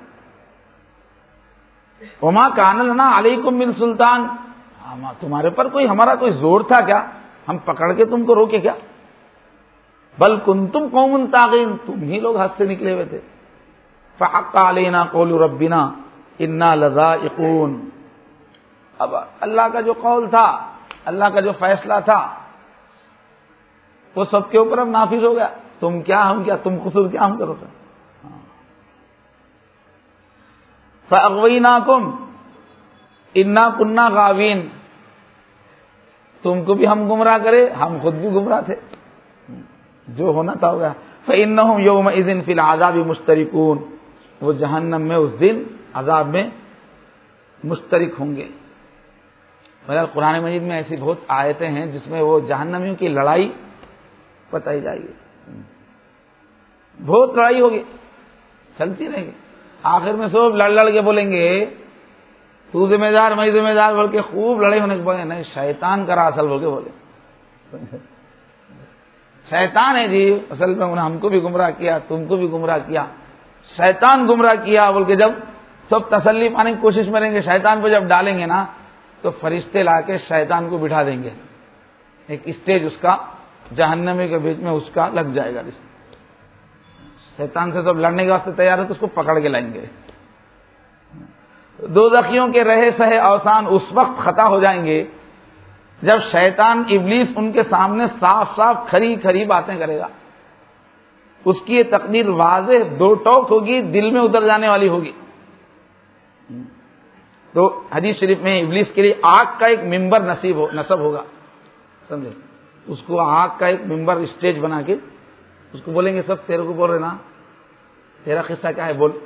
وما کان لنا علیکم من سلطان، تمہارے پر کوئی ہمارا کوئی زور تھا کیا، ہم پکڑ کے تم کو روکے کیا. بل کنتم قوم طاغین، تم ہی لوگ حد سے نکلے ہوئے تھے. فحق علینا قول ربنا انا لذائقون، اب اللہ کا جو قول تھا، اللہ کا جو فیصلہ تھا وہ سب کے اوپر اب نافذ ہو گیا. تم کیا ہم کیا، تم قصور کیا ہم کرو. فاغویناکم انا کنا غاوین، تم کو بھی ہم گمراہ کرے، ہم خود بھی گمراہ تھے، جو ہونا تھا ہو گیا. فإنہم یومئذ فی العذاب مشترکون، وہ جہنم میں اس دن عذاب میں مشترک ہوں گے. بہرحال قرآن مجید میں ایسی بہت آیتیں ہیں جس میں وہ جہنمیوں کی لڑائی بتائی جائے گی. بہت لڑائی ہوگی، چلتی رہے گی. آخر میں سب لڑ لڑ کے بولیں گے تو ذمہ دار میں ذمہ دار، بول کے خوب لڑائی ہونے کے بولے نہیں شیطان کرا اصل بول کے بولے شیطان ہے جی اصل میں، انہوں نے ہم کو بھی گمراہ کیا، تم کو بھی گمراہ کیا، شیطان گمراہ کیا بول کے جب سب تسلی پانے کی کوشش میں رہیں گے، شیطان پہ جب ڈالیں گے نا تو فرشتے لا کے شیطان کو بٹھا دیں گے. ایک اسٹیج اس کا جہنمی کے بیچ میں اس کا لگ جائے گا. شیطان سے سب لڑنے کے واسطے تیار ہے تو اس کو پکڑ کے لائیں گے. دوزخیوں کے رہے سہے اوسان اس وقت خطا ہو جائیں گے جب شیطان ابلیس ان کے سامنے صاف صاف کھری کھری باتیں کرے گا. اس کی یہ تقدیر واضح دو ٹوک ہوگی، دل میں اتر جانے والی ہوگی. تو حدیث شریف میں ابلیس کے لیے آگ کا ایک ممبر نصیب ہو نصب ہوگا، سمجھے، اس کو آگ کا ایک ممبر اسٹیج بنا کے اس کو بولیں گے سب تیرے کو بول رہے نا، تیرا قصہ کیا ہے بول.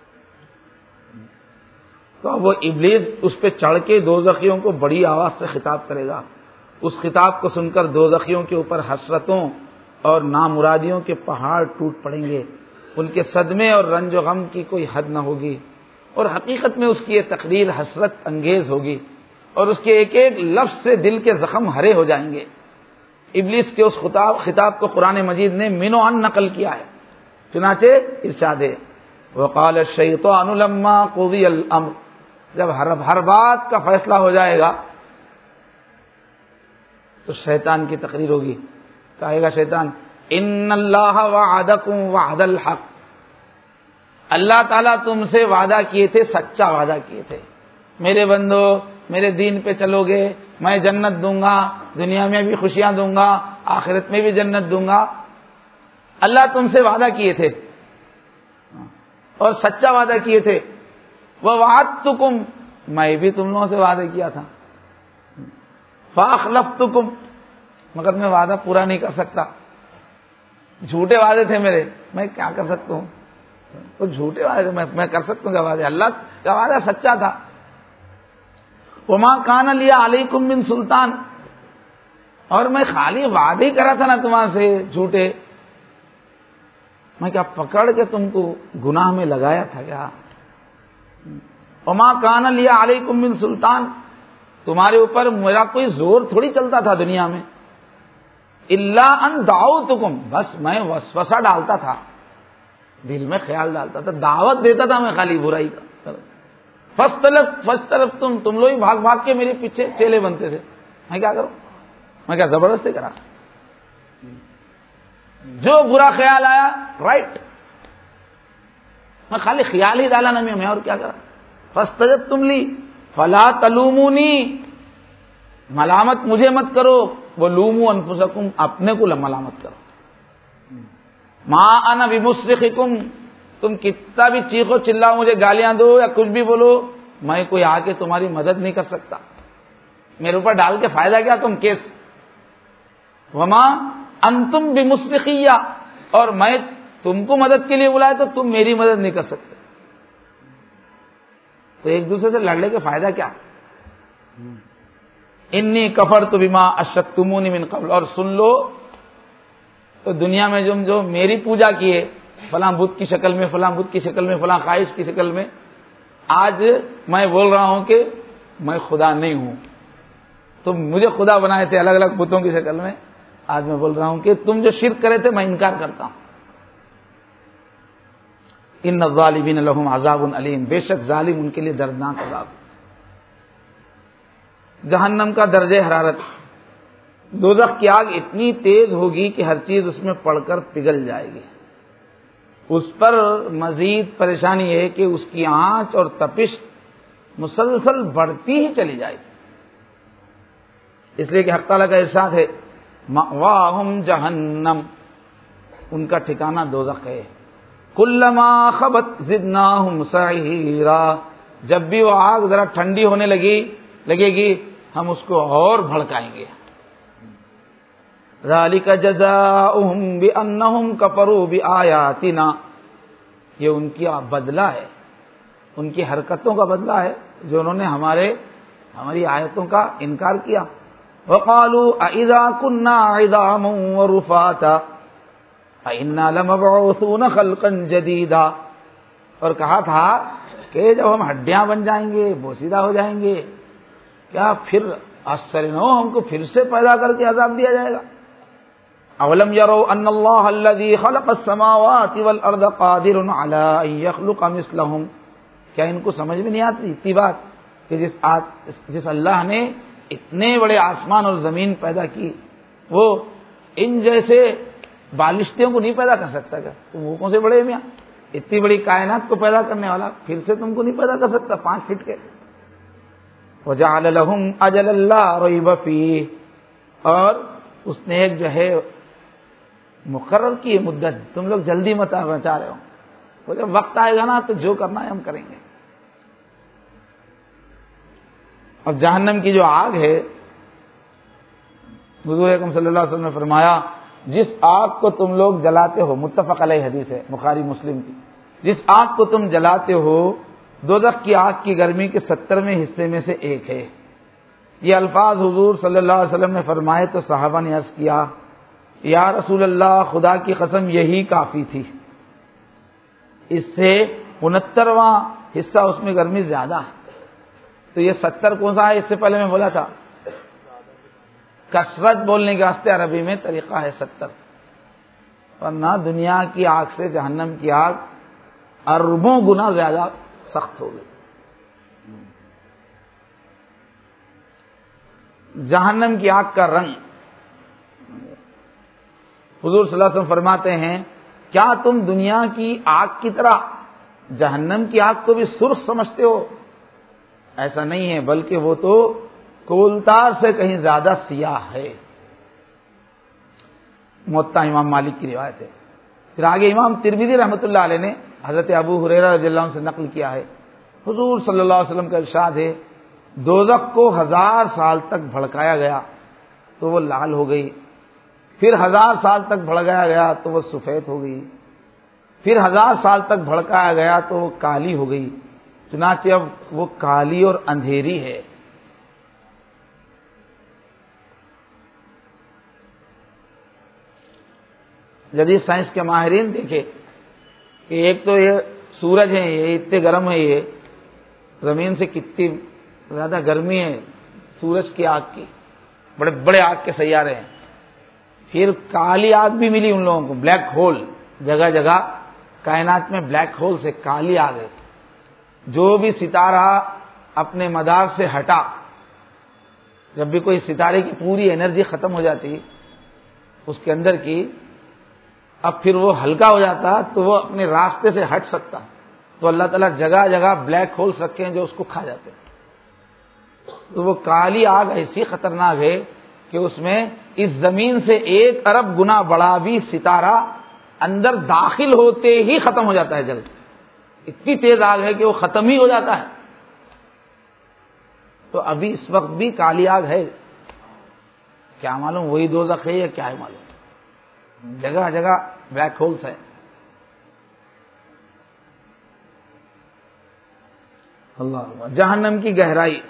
تو اب وہ ابلیس اس پہ چڑھ کے دوزخیوں کو بڑی آواز سے خطاب کرے گا. اس خطاب کو سن کر دوزخیوں کے اوپر حسرتوں اور نامرادیوں کے پہاڑ ٹوٹ پڑیں گے. ان کے صدمے اور رنج و غم کی کوئی حد نہ ہوگی، اور حقیقت میں اس کی یہ تقریر حسرت انگیز ہوگی، اور اس کے ایک ایک لفظ سے دل کے زخم ہرے ہو جائیں گے. ابلیس کے اس خطاب خطاب کو قرآن مجید نے منو عن نقل کیا ہے. چنانچہ ارشاد ہے وقال الشیطان لما قضی الامر، جب ہر ہر بات کا فیصلہ ہو جائے گا تو شیطان کی تقریر ہوگی. کہے گا شیطان ان اللہ وعدکم وعد الحق، اللہ تعالیٰ تم سے وعدہ کیے تھے، سچا وعدہ کیے تھے، میرے بندو میرے دین پہ چلو گے میں جنت دوں گا، دنیا میں بھی خوشیاں دوں گا، آخرت میں بھی جنت دوں گا. اللہ تم سے وعدہ کیے تھے اور سچا وعدہ کیے تھے. وَوَعَدتُّكُمْ، میں بھی تم لوگوں سے وعدہ کیا تھا. فَأَخْلَفْتُكُمْ، مگر میں وعدہ پورا نہیں کر سکتا. جھوٹے وعدے تھے میرے، میں کیا کر سکتا ہوں، وہ جھوٹے وعدے میں میں کر سکتا ہوں کیا وعدے، اللہ کا وعدہ سچا تھا. وَمَا كَانَ لِيَ عَلَيْكُمْ مِنْ سُلْطَانٍ، اور میں خالی وعدے ہی کرا تھا نا تمہارے سے جھوٹے، میں کیا پکڑ کے تم کو گناہ میں لگایا تھا کیا. وَمَا كَانَ لِيَ عَلَيْكُمْ مِنْ سُلْطَانٍ، تمہارے اوپر میرا کوئی زور تھوڑی چلتا تھا دنیا میں. إِلَّا أَن دَعَوْتُكُمْ، بس میں وسوسہ ڈالتا تھا، دل میں خیال ڈالتا تھا، دعوت دیتا تھا میں خالی برائی کا. فَاسْتَلَفْ فَاسْتَلَفْتُمْ، تم لوگ بھاگ بھاگ کے میرے پیچھے چیلے بنتے تھے. میں کیا کروں، میں کیا زبردستی کرا، جو برا خیال آیا رائٹ، میں خالی خیال ہی ڈالا نا میں اور کیا کرا. فَاسْتَجَبْتُمْ لِي فَلَا تَلُومُونِي، ملامت مجھے مت کرو، وہ لومو انفسکم، اپنے کو ملامت کرو. ما انا بمصرخکم، تم کتنا بھی چیخو چلاؤ، مجھے گالیاں دو یا کچھ بھی بولو، میں کوئی آ کے تمہاری مدد نہیں کر سکتا. میرے اوپر ڈال کے فائدہ کیا تم کیس. وما انتم بمصرخیہ، اور میں تم کو مدد کے لیے بلایا تو تم میری مدد نہیں کر سکتے. تو ایک دوسرے سے لڑنے کے فائدہ کیا. انی کفرت بما اشرکتمونی من قبل، اور سن لو تو دنیا میں جو جو میری پوجا کیے، فلاں بت کی شکل میں، فلاں بت کی شکل میں، فلاں خواہش کی شکل میں، آج میں بول رہا ہوں کہ میں خدا نہیں ہوں. تم مجھے خدا بنائے تھے الگ الگ بتوں کی شکل میں، آج میں بول رہا ہوں کہ تم جو شرک کرے تھے میں انکار کرتا ہوں. ان الظالمین لہم عذاب علیم، بے شک ظالم ان کے لیے دردناک عذاب. جہنم کا درجہ حرارت، دوزخ کی آگ اتنی تیز ہوگی کہ ہر چیز اس میں پڑ کر پگھل جائے گی. اس پر مزید پریشانی ہے کہ اس کی آنچ اور تپش مسلسل بڑھتی ہی چلی جائے گی. اس لیے کہ حق تعالیٰ کا ارشاد ہے مأواہم جہنم، ان کا ٹھکانہ دوزخ ہے. کلما خبت زدناہم سعیرا، جب بھی وہ آگ ذرا ٹھنڈی ہونے لگی لگے گی ہم اس کو اور بھڑکائیں گے. ذالک جزاؤہم بانہم کفروا بآیاتنا، یہ ان کی بدلہ ہے، ان کی حرکتوں کا بدلہ ہے جو انہوں نے ہمارے ہماری آیتوں کا انکار کیا. وقالوا اذا كنا عظاما ورفاتا انا لمبعوثون خلقا جديدا، اور کہا تھا کہ جب ہم ہڈیاں بن جائیں گے، بوسیدہ ہو جائیں گے، کیا پھر آشچर्य نہ ہو ہم کو پھر سے پیدا کر کے عذاب دیا جائے گا. اولم يروا ان الله الذي خلق السماوات والارض قادر على ان يخلق مثلهم، کیا ان کو سمجھ میں نہیں آتی اتنی بات کہ جس جس اللہ نے اتنے بڑے آسمان اور زمین پیدا کی، وہ ان جیسے بالشتوں کو نہیں پیدا کر سکتا کیا؟ تو وہ کون سے بڑے میاں، اتنی بڑی کائنات کو پیدا کرنے والا پھر سے تم کو نہیں پیدا کر سکتا پانچ فٹ کے. وجعل لهم اجلا لا ريب فيه، اور اس نے ایک جو ہے مقرر کی مدت، تم لوگ جلدی مت بچا رہے ہو، وہ جب وقت آئے گا نا تو جو کرنا ہے ہم کریں گے. اور جہنم کی جو آگ ہے، حضور اکرم صلی اللہ علیہ وسلم نے فرمایا جس آگ کو تم لوگ جلاتے ہو، متفق علیہ حدیث ہے بخاری مسلم کی، جس آگ کو تم جلاتے ہو دوزخ کی آگ کی گرمی کے سترویں حصے میں سے ایک ہے. یہ الفاظ حضور صلی اللہ علیہ وسلم نے فرمائے تو صحابہ نے عرض کیا یا رسول اللہ، خدا کی قسم یہی کافی تھی، اس سے انہترواں حصہ اس میں گرمی زیادہ ہے. تو یہ ستر کون سا ہے؟ اس سے پہلے میں بولا تھا کثرت بولنے کے واسطے عربی میں طریقہ ہے ستر، ورنہ دنیا کی آگ سے جہنم کی آگ اربوں گنا زیادہ سخت ہو گئی. جہنم کی آگ کا رنگ، حضور صلی اللہ علیہ وسلم فرماتے ہیں کیا تم دنیا کی آگ کی طرح جہنم کی آگ کو بھی سرخ سمجھتے ہو؟ ایسا نہیں ہے، بلکہ وہ تو کولتار سے کہیں زیادہ سیاہ ہے. موطا امام مالک کی روایت ہے. پھر آگے امام ترمذی رحمۃ اللہ علیہ نے حضرت ابو ہریرہ رضی اللہ عنہ سے نقل کیا ہے، حضور صلی اللہ علیہ وسلم کا ارشاد ہے دوزخ کو ہزار سال تک بھڑکایا گیا تو وہ لال ہو گئی، پھر ہزار سال تک بھڑکایا گیا تو وہ سفید ہو گئی، پھر ہزار سال تک بھڑکایا گیا تو وہ کالی ہو گئی. چنانچہ اب وہ کالی اور اندھیری ہے. جدید سائنس کے ماہرین دیکھے کہ ایک تو یہ سورج ہے، یہ اتنے گرم ہے، یہ زمین سے کتنی زیادہ گرمی ہے سورج کی آگ کی، بڑے بڑے آگ کے سیارے ہیں. پھر کالی آگ بھی ملی ان لوگوں کو، بلیک ہول، جگہ جگہ کائنات میں بلیک ہول سے کالی آگ ہے. جو بھی ستارہ اپنے مدار سے ہٹا، جب بھی کوئی ستارے کی پوری انرجی ختم ہو جاتی اس کے اندر کی، اب پھر وہ ہلکا ہو جاتا تو وہ اپنے راستے سے ہٹ سکتا، تو اللہ تعالیٰ جگہ جگہ بلیک ہولز رکھے ہیں جو اس کو کھا جاتے ہیں. تو وہ کالی آگ ایسی خطرناک ہے کہ اس میں اس زمین سے ایک ارب گنا بڑا بھی ستارہ اندر داخل ہوتے ہی ختم ہو جاتا ہے جل کے. اتنی تیز آگ ہے کہ وہ ختم ہی ہو جاتا ہے. تو ابھی اس وقت بھی کالی آگ ہے، کیا معلوم وہی دوزخ ہے یا کیا ہے معلوم. جگہ جگہ بلیک ہولز ہے. اللہ. جہنم کی گہرائی،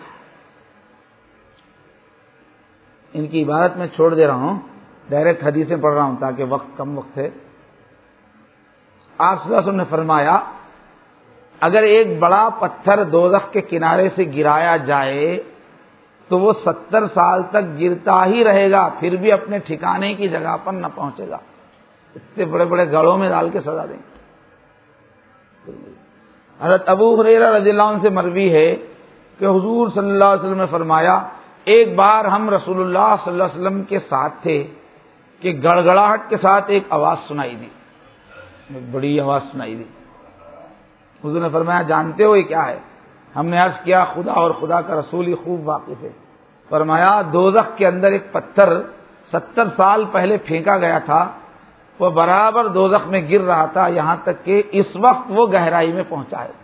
ان کی عبارت میں چھوڑ دے رہا ہوں، ڈائریکٹ حدیثیں پڑھ رہا ہوں تاکہ وقت کم وقت ہے. آپ صلی اللہ علیہ وسلم نے فرمایا اگر ایک بڑا پتھر دوزخ کے کنارے سے گرایا جائے تو وہ ستر سال تک گرتا ہی رہے گا، پھر بھی اپنے ٹھکانے کی جگہ پر نہ پہنچے گا. اتنے بڑے بڑے گڑھوں میں ڈال کے سزا دیں گے. حضرت ابو ہریرہ رضی اللہ عنہ سے مروی ہے کہ حضور صلی اللہ علیہ وسلم نے فرمایا ایک بار ہم رسول اللہ صلی اللہ علیہ وسلم کے ساتھ تھے کہ گڑگڑاہٹ کے ساتھ ایک آواز سنائی دی، ایک بڑی آواز سنائی دی. حضور نے فرمایا جانتے ہو یہ کیا ہے؟ ہم نے عرض کیا خدا اور خدا کا رسول ہی خوب واقف ہے. فرمایا دوزخ کے اندر ایک پتھر ستر سال پہلے پھینکا گیا تھا، وہ برابر دوزخ میں گر رہا تھا یہاں تک کہ اس وقت وہ گہرائی میں پہنچا ہے.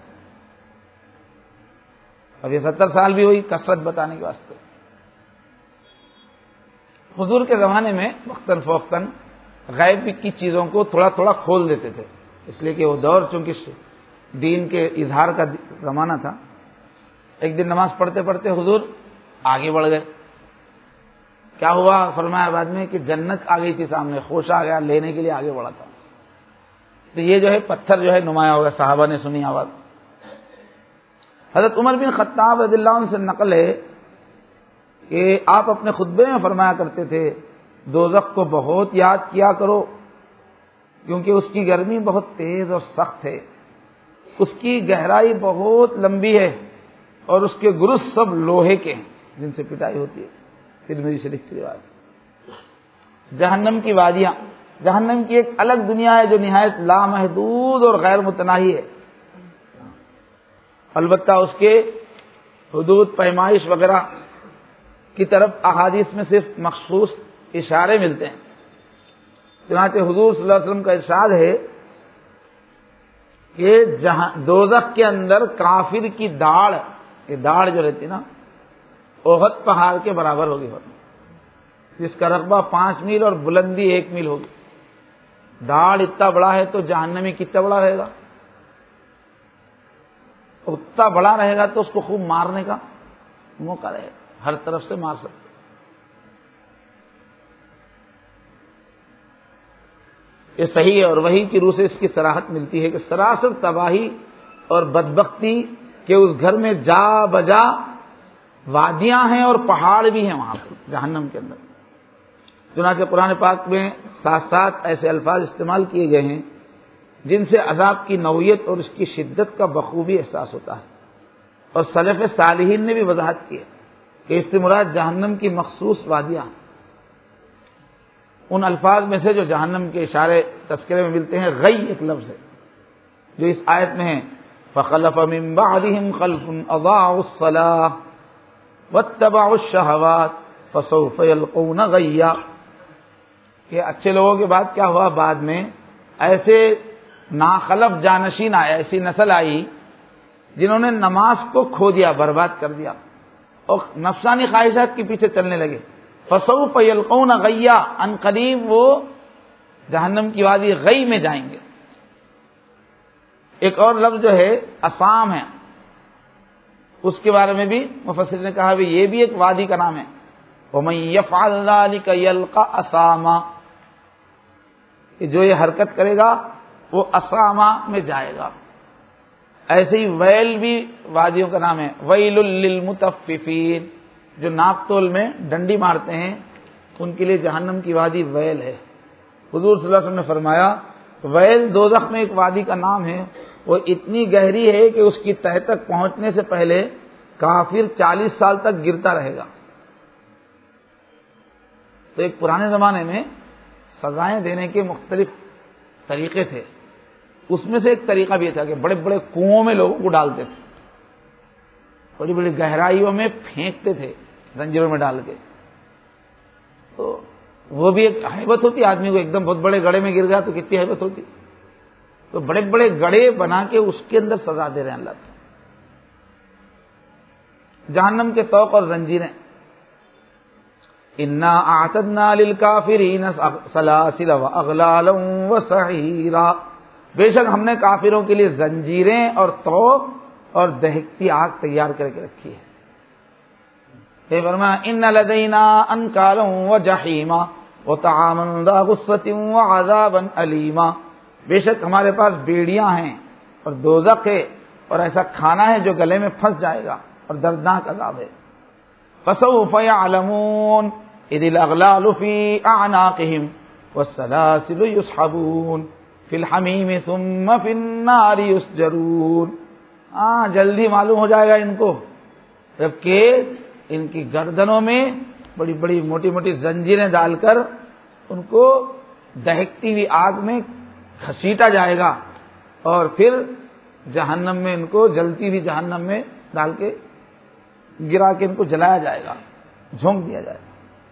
اب یہ ستر سال بھی ہوئی کثرت بتانے کے واسطے. حضور کے زمانے میں وقتاً فوقتاً غیب کی چیزوں کو تھوڑا تھوڑا کھول دیتے تھے، اس لیے کہ وہ دور چونکہ دین کے اظہار کا زمانہ تھا. ایک دن نماز پڑھتے پڑھتے حضور آگے بڑھ گئے. کیا ہوا؟ فرمایا بعد میں کہ جنت آ گئی تھی سامنے، خوش آ گیا، لینے کے لیے آگے بڑھا تھا. تو یہ جو ہے پتھر جو ہے نمایاں ہوگا. صحابہ نے سنی آواز. حضرت عمر بن خطاب رضی اللہ عنہ سے نقل ہے کہ آپ اپنے خطبے میں فرمایا کرتے تھے دوزخ کو بہت یاد کیا کرو کیونکہ اس کی گرمی بہت تیز اور سخت ہے، اس کی گہرائی بہت لمبی ہے اور اس کے گرز سب لوہے کے ہیں جن سے پٹائی ہوتی ہے. ترمذی شریف کی روایت. جہنم کی وادیاں، جہنم کی ایک الگ دنیا ہے جو نہایت لامحدود اور غیر متناہی ہے. البتہ اس کے حدود، پیمائش وغیرہ کی طرف احادیث میں صرف مخصوص اشارے ملتے ہیں. چنانچہ حضور صلی اللہ علیہ وسلم کا ارشاد ہے کہ جہاں دوزخ کے اندر کافر کی داڑھ، یہ داڑھ جو رہتی نا احد پہاڑ کے برابر ہوگی، جس کا رقبہ پانچ میل اور بلندی ایک میل ہوگی. داڑھ اتنا بڑا ہے تو جہنمی کتنا بڑا رہے گا؟ اتنا بڑا رہے گا تو اس کو خوب مارنے کا موقع رہے گا، ہر طرف سے مار سکتے. یہ صحیح ہے اور وحی کی روح سے اس کی صراحت ملتی ہے کہ سراسر تباہی اور بدبختی کہ اس گھر میں جا بجا وادیاں ہیں اور پہاڑ بھی ہیں وہاں پر جہنم کے اندر. چنانچہ قرآن پاک میں ساتھ ساتھ ایسے الفاظ استعمال کیے گئے ہیں جن سے عذاب کی نوعیت اور اس کی شدت کا بخوبی احساس ہوتا ہے. اور سلف صالحین نے بھی وضاحت کی ہے کہ اس سے مراد جہنم کی مخصوص وادیاں، ان الفاظ میں سے جو جہنم کے اشارے تذکرے میں ملتے ہیں. غی ایک لفظ ہے جو اس آیت میں ہے فخلف من بعدهم خلف اضاعوا الصلاة واتبعوا الشهوات فسوف يلقون غیا. کہ اچھے لوگوں کے بعد کیا ہوا؟ بعد میں ایسے ناخلف جانشین آئے، ایسی نسل آئی جنہوں نے نماز کو کھو دیا، برباد کر دیا اور نفسانی خواہشات کے پیچھے چلنے لگے. فسوف یلقون غیا، ان قریب وہ جہنم کی وادی غی میں جائیں گے. ایک اور لفظ جو ہے اسام ہے، اس کے بارے میں بھی مفسر نے کہا بھی یہ بھی ایک وادی کا نام ہے. ومن یفعل ذلک یلقى اساما، کہ جو یہ حرکت کرے گا وہ اساما میں جائے گا. ایسے ہی ویل بھی وادیوں کا نام ہے. ویل للمطففین، جو ناپ تول میں ڈنڈی مارتے ہیں ان کے لیے جہنم کی وادی ویل ہے. حضور صلی اللہ علیہ وسلم نے فرمایا ویل دوزخ میں ایک وادی کا نام ہے، وہ اتنی گہری ہے کہ اس کی تہہ تک پہنچنے سے پہلے کافر چالیس سال تک گرتا رہے گا. تو ایک پرانے زمانے میں سزائیں دینے کے مختلف طریقے تھے. اس میں سے ایک طریقہ بھی تھا کہ بڑے بڑے کنووں میں لوگوں کو ڈالتے تھے. بڑی بڑی گہرائیوں میں پھینکتے تھے زنجیروں میں ڈال کے. تو وہ بھی ایک ہیبت ہوتی آدمی کو, ایک دم بہت بڑے گڑھے میں گر گیا تو کتنی ہیبت ہوتی. تو بڑے بڑے گڑھے بنا کے اس کے اندر سزا دے رہے ہیں اللہ تعالیٰ. جہنم کے طوق اور زنجیریں, انا اعتدنا للکافرین سلاسل واغلالا وسعیرا, بے شک ہم نے کافروں کے لیے زنجیریں اور طوق اور دہکتی آگ تیار کر کے رکھی ہے. اے فرمایا ان لدینا انکالا وجحیما وطعاما ذا غصۃ وعذابا الیما, بے شک ہمارے پاس بیڑیاں ہیں اور دوزخ ہے اور ایسا کھانا ہے جو گلے میں پھنس جائے گا اور دردناک عذاب ہے. فسوف يعلمون اذ الاغلال في اعناقهم والسلاسل يسحبون في الحميم ثم في النار يسجرون. ہاں جلدی معلوم ہو جائے گا ان کو, جبکہ ان کی گردنوں میں بڑی بڑی موٹی موٹی زنجیریں ڈال کر ان کو دہکتی ہوئی آگ میں گھسیٹا جائے گا اور پھر جہنم میں ان کو جلتی ہوئی جہنم میں ڈال کے گرا کے ان کو جلایا جائے گا, جھونک دیا جائے گا.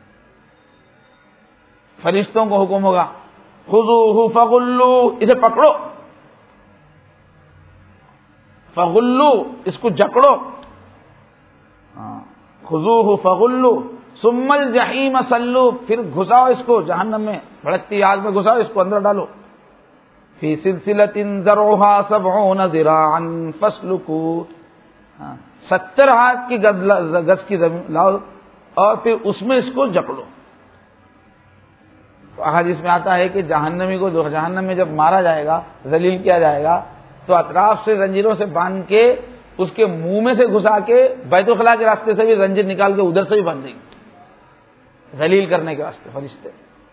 فرشتوں کو حکم ہوگا خذوہ فغلوا, اسے پکڑو, فغلوا اس کو جکڑو, خذوہ فغلوا ثم الجحیم صلوا, پھر گھساؤ اس کو جہنم میں, بھڑکتی آگ میں گھساؤ اس کو, اندر ڈالو. فی سلسلۃ ذرعها سبعون ذراعا فاسلکوہ, ستر ہاتھ کی گز گز کی زمین لاؤ اور پھر اس میں اس کو جکڑو. حدیث میں آتا ہے کہ جہنمی کو جہنم میں جب مارا جائے گا, ذلیل کیا جائے گا, تو اطراف سے زنجیروں سے باندھ کے اس کے منہ میں سے گھسا کے بیت الخلاء کے راستے سے بھی زنجیر نکال کے ادھر سے بھی باندھ دیں گے, ذلیل کرنے کے واسطے فرشتے.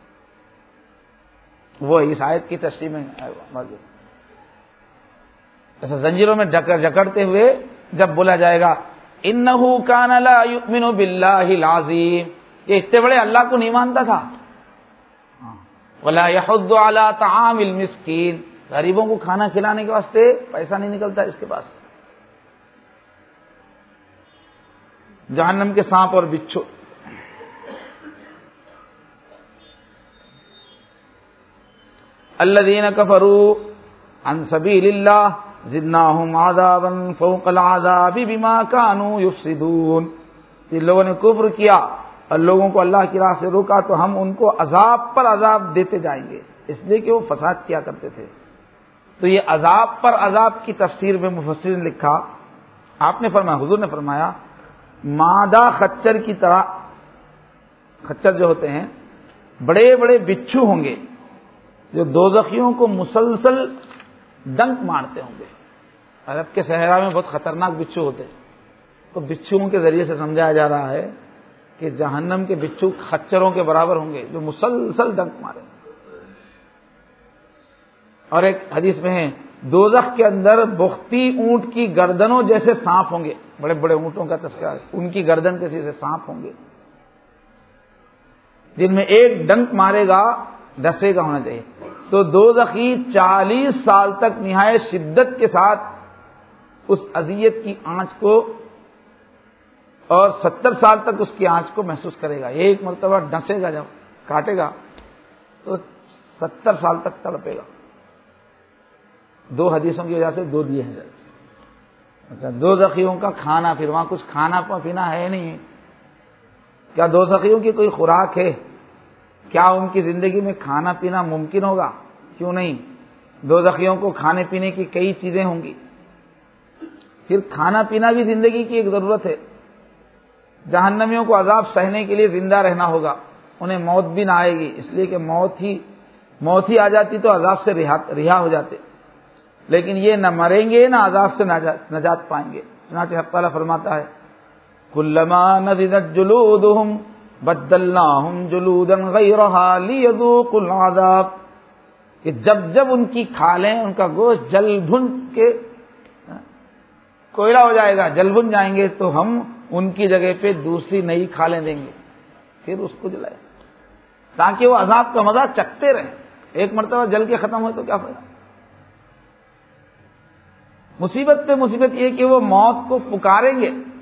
وہ اس آیت کی تشریح میں موجود. ایسا زنجیروں میں جکڑتے ہوئے جب بولا جائے گا انہ کان لا یؤمن باللہ العظیم, یہ اتنے بڑے اللہ کو نہیں مانتا تھا. ولا یحض علی طعام المسکین, غریبوں کو کھانا کھلانے کے واسطے پیسہ نہیں نکلتا اس کے پاس. جہنم کے سانپ اور بچھو, الذین کفروا عن سبیل اللہ زدناہم عذابا فوق العذاب بما كانوا یفسدون. جن لوگوں نے کفر کیا اور لوگوں کو اللہ کی راہ سے روکا تو ہم ان کو عذاب پر عذاب دیتے جائیں گے, اس لیے کہ وہ فساد کیا کرتے تھے. تو یہ عذاب پر عذاب کی تفسیر میں مفسر نے لکھا, آپ نے فرمایا, حضور نے فرمایا, مادہ خچر کی طرح, خچر جو ہوتے ہیں بڑے بڑے بچھو ہوں گے جو دوزخیوں کو مسلسل ڈنک مارتے ہوں گے. عرب کے صحرا میں بہت خطرناک بچھو ہوتے ہیں, تو بچھوؤں کے ذریعے سے سمجھایا جا رہا ہے کہ جہنم کے بچھو خچروں کے برابر ہوں گے جو مسلسل ڈنک مارے. اور ایک حدیث میں ہے دوزخ کے اندر بختی اونٹ کی گردنوں جیسے سانپ ہوں گے, بڑے بڑے اونٹوں کا تذکرہ, ان کی گردن کے جیسے سانپ ہوں گے جن میں ایک ڈنک مارے گا ڈسے گا ہونا چاہیے. تو دوزخی چالیس سال تک نہایت شدت کے ساتھ اس اذیت کی آنچ کو اور ستر سال تک اس کی آنچ کو محسوس کرے گا. ایک مرتبہ ڈسے گا, جب کاٹے گا تو ستر سال تک تڑپے گا. دو حدیثوں کی وجہ سے دو دیے ہیں. اچھا, دو زخیوں کا کھانا, پھر وہاں کچھ کھانا پینا ہے نہیں. کیا دو زخیوں کی کوئی خوراک ہے؟ کیا ان کی زندگی میں کھانا پینا ممکن ہوگا؟ کیوں نہیں, دو زخیوں کو کھانے پینے کی کئی چیزیں ہوں گی. پھر کھانا پینا بھی زندگی کی ایک ضرورت ہے. جہنمیوں کو عذاب سہنے کے لیے زندہ رہنا ہوگا, انہیں موت بھی نہ آئے گی, اس لیے کہ موت ہی موت ہی آ جاتی تو عذاب سے رہا ہو جاتے. لیکن یہ نہ مریں گے نہ عذاب سے نجات پائیں گے. چنانچہ حق تعالیٰ فرماتا ہے کلما نضجت جلودہم بدلناہم جلودا غیرہا لیذوقوا العذاب, کہ جب جب ان کی کھالیں, ان کا گوشت جل بھن کے کوئلہ ہو جائے گا, جل بھن جائیں گے, تو ہم ان کی جگہ پہ دوسری نئی کھالیں دیں گے, پھر اس کو جلائیں تاکہ وہ عذاب کا مزہ چکھتے رہیں. ایک مرتبہ جل کے ختم ہوئے تو کیا فائدہ. مصیبت پہ مصیبت یہ کہ وہ موت کو پکاریں گے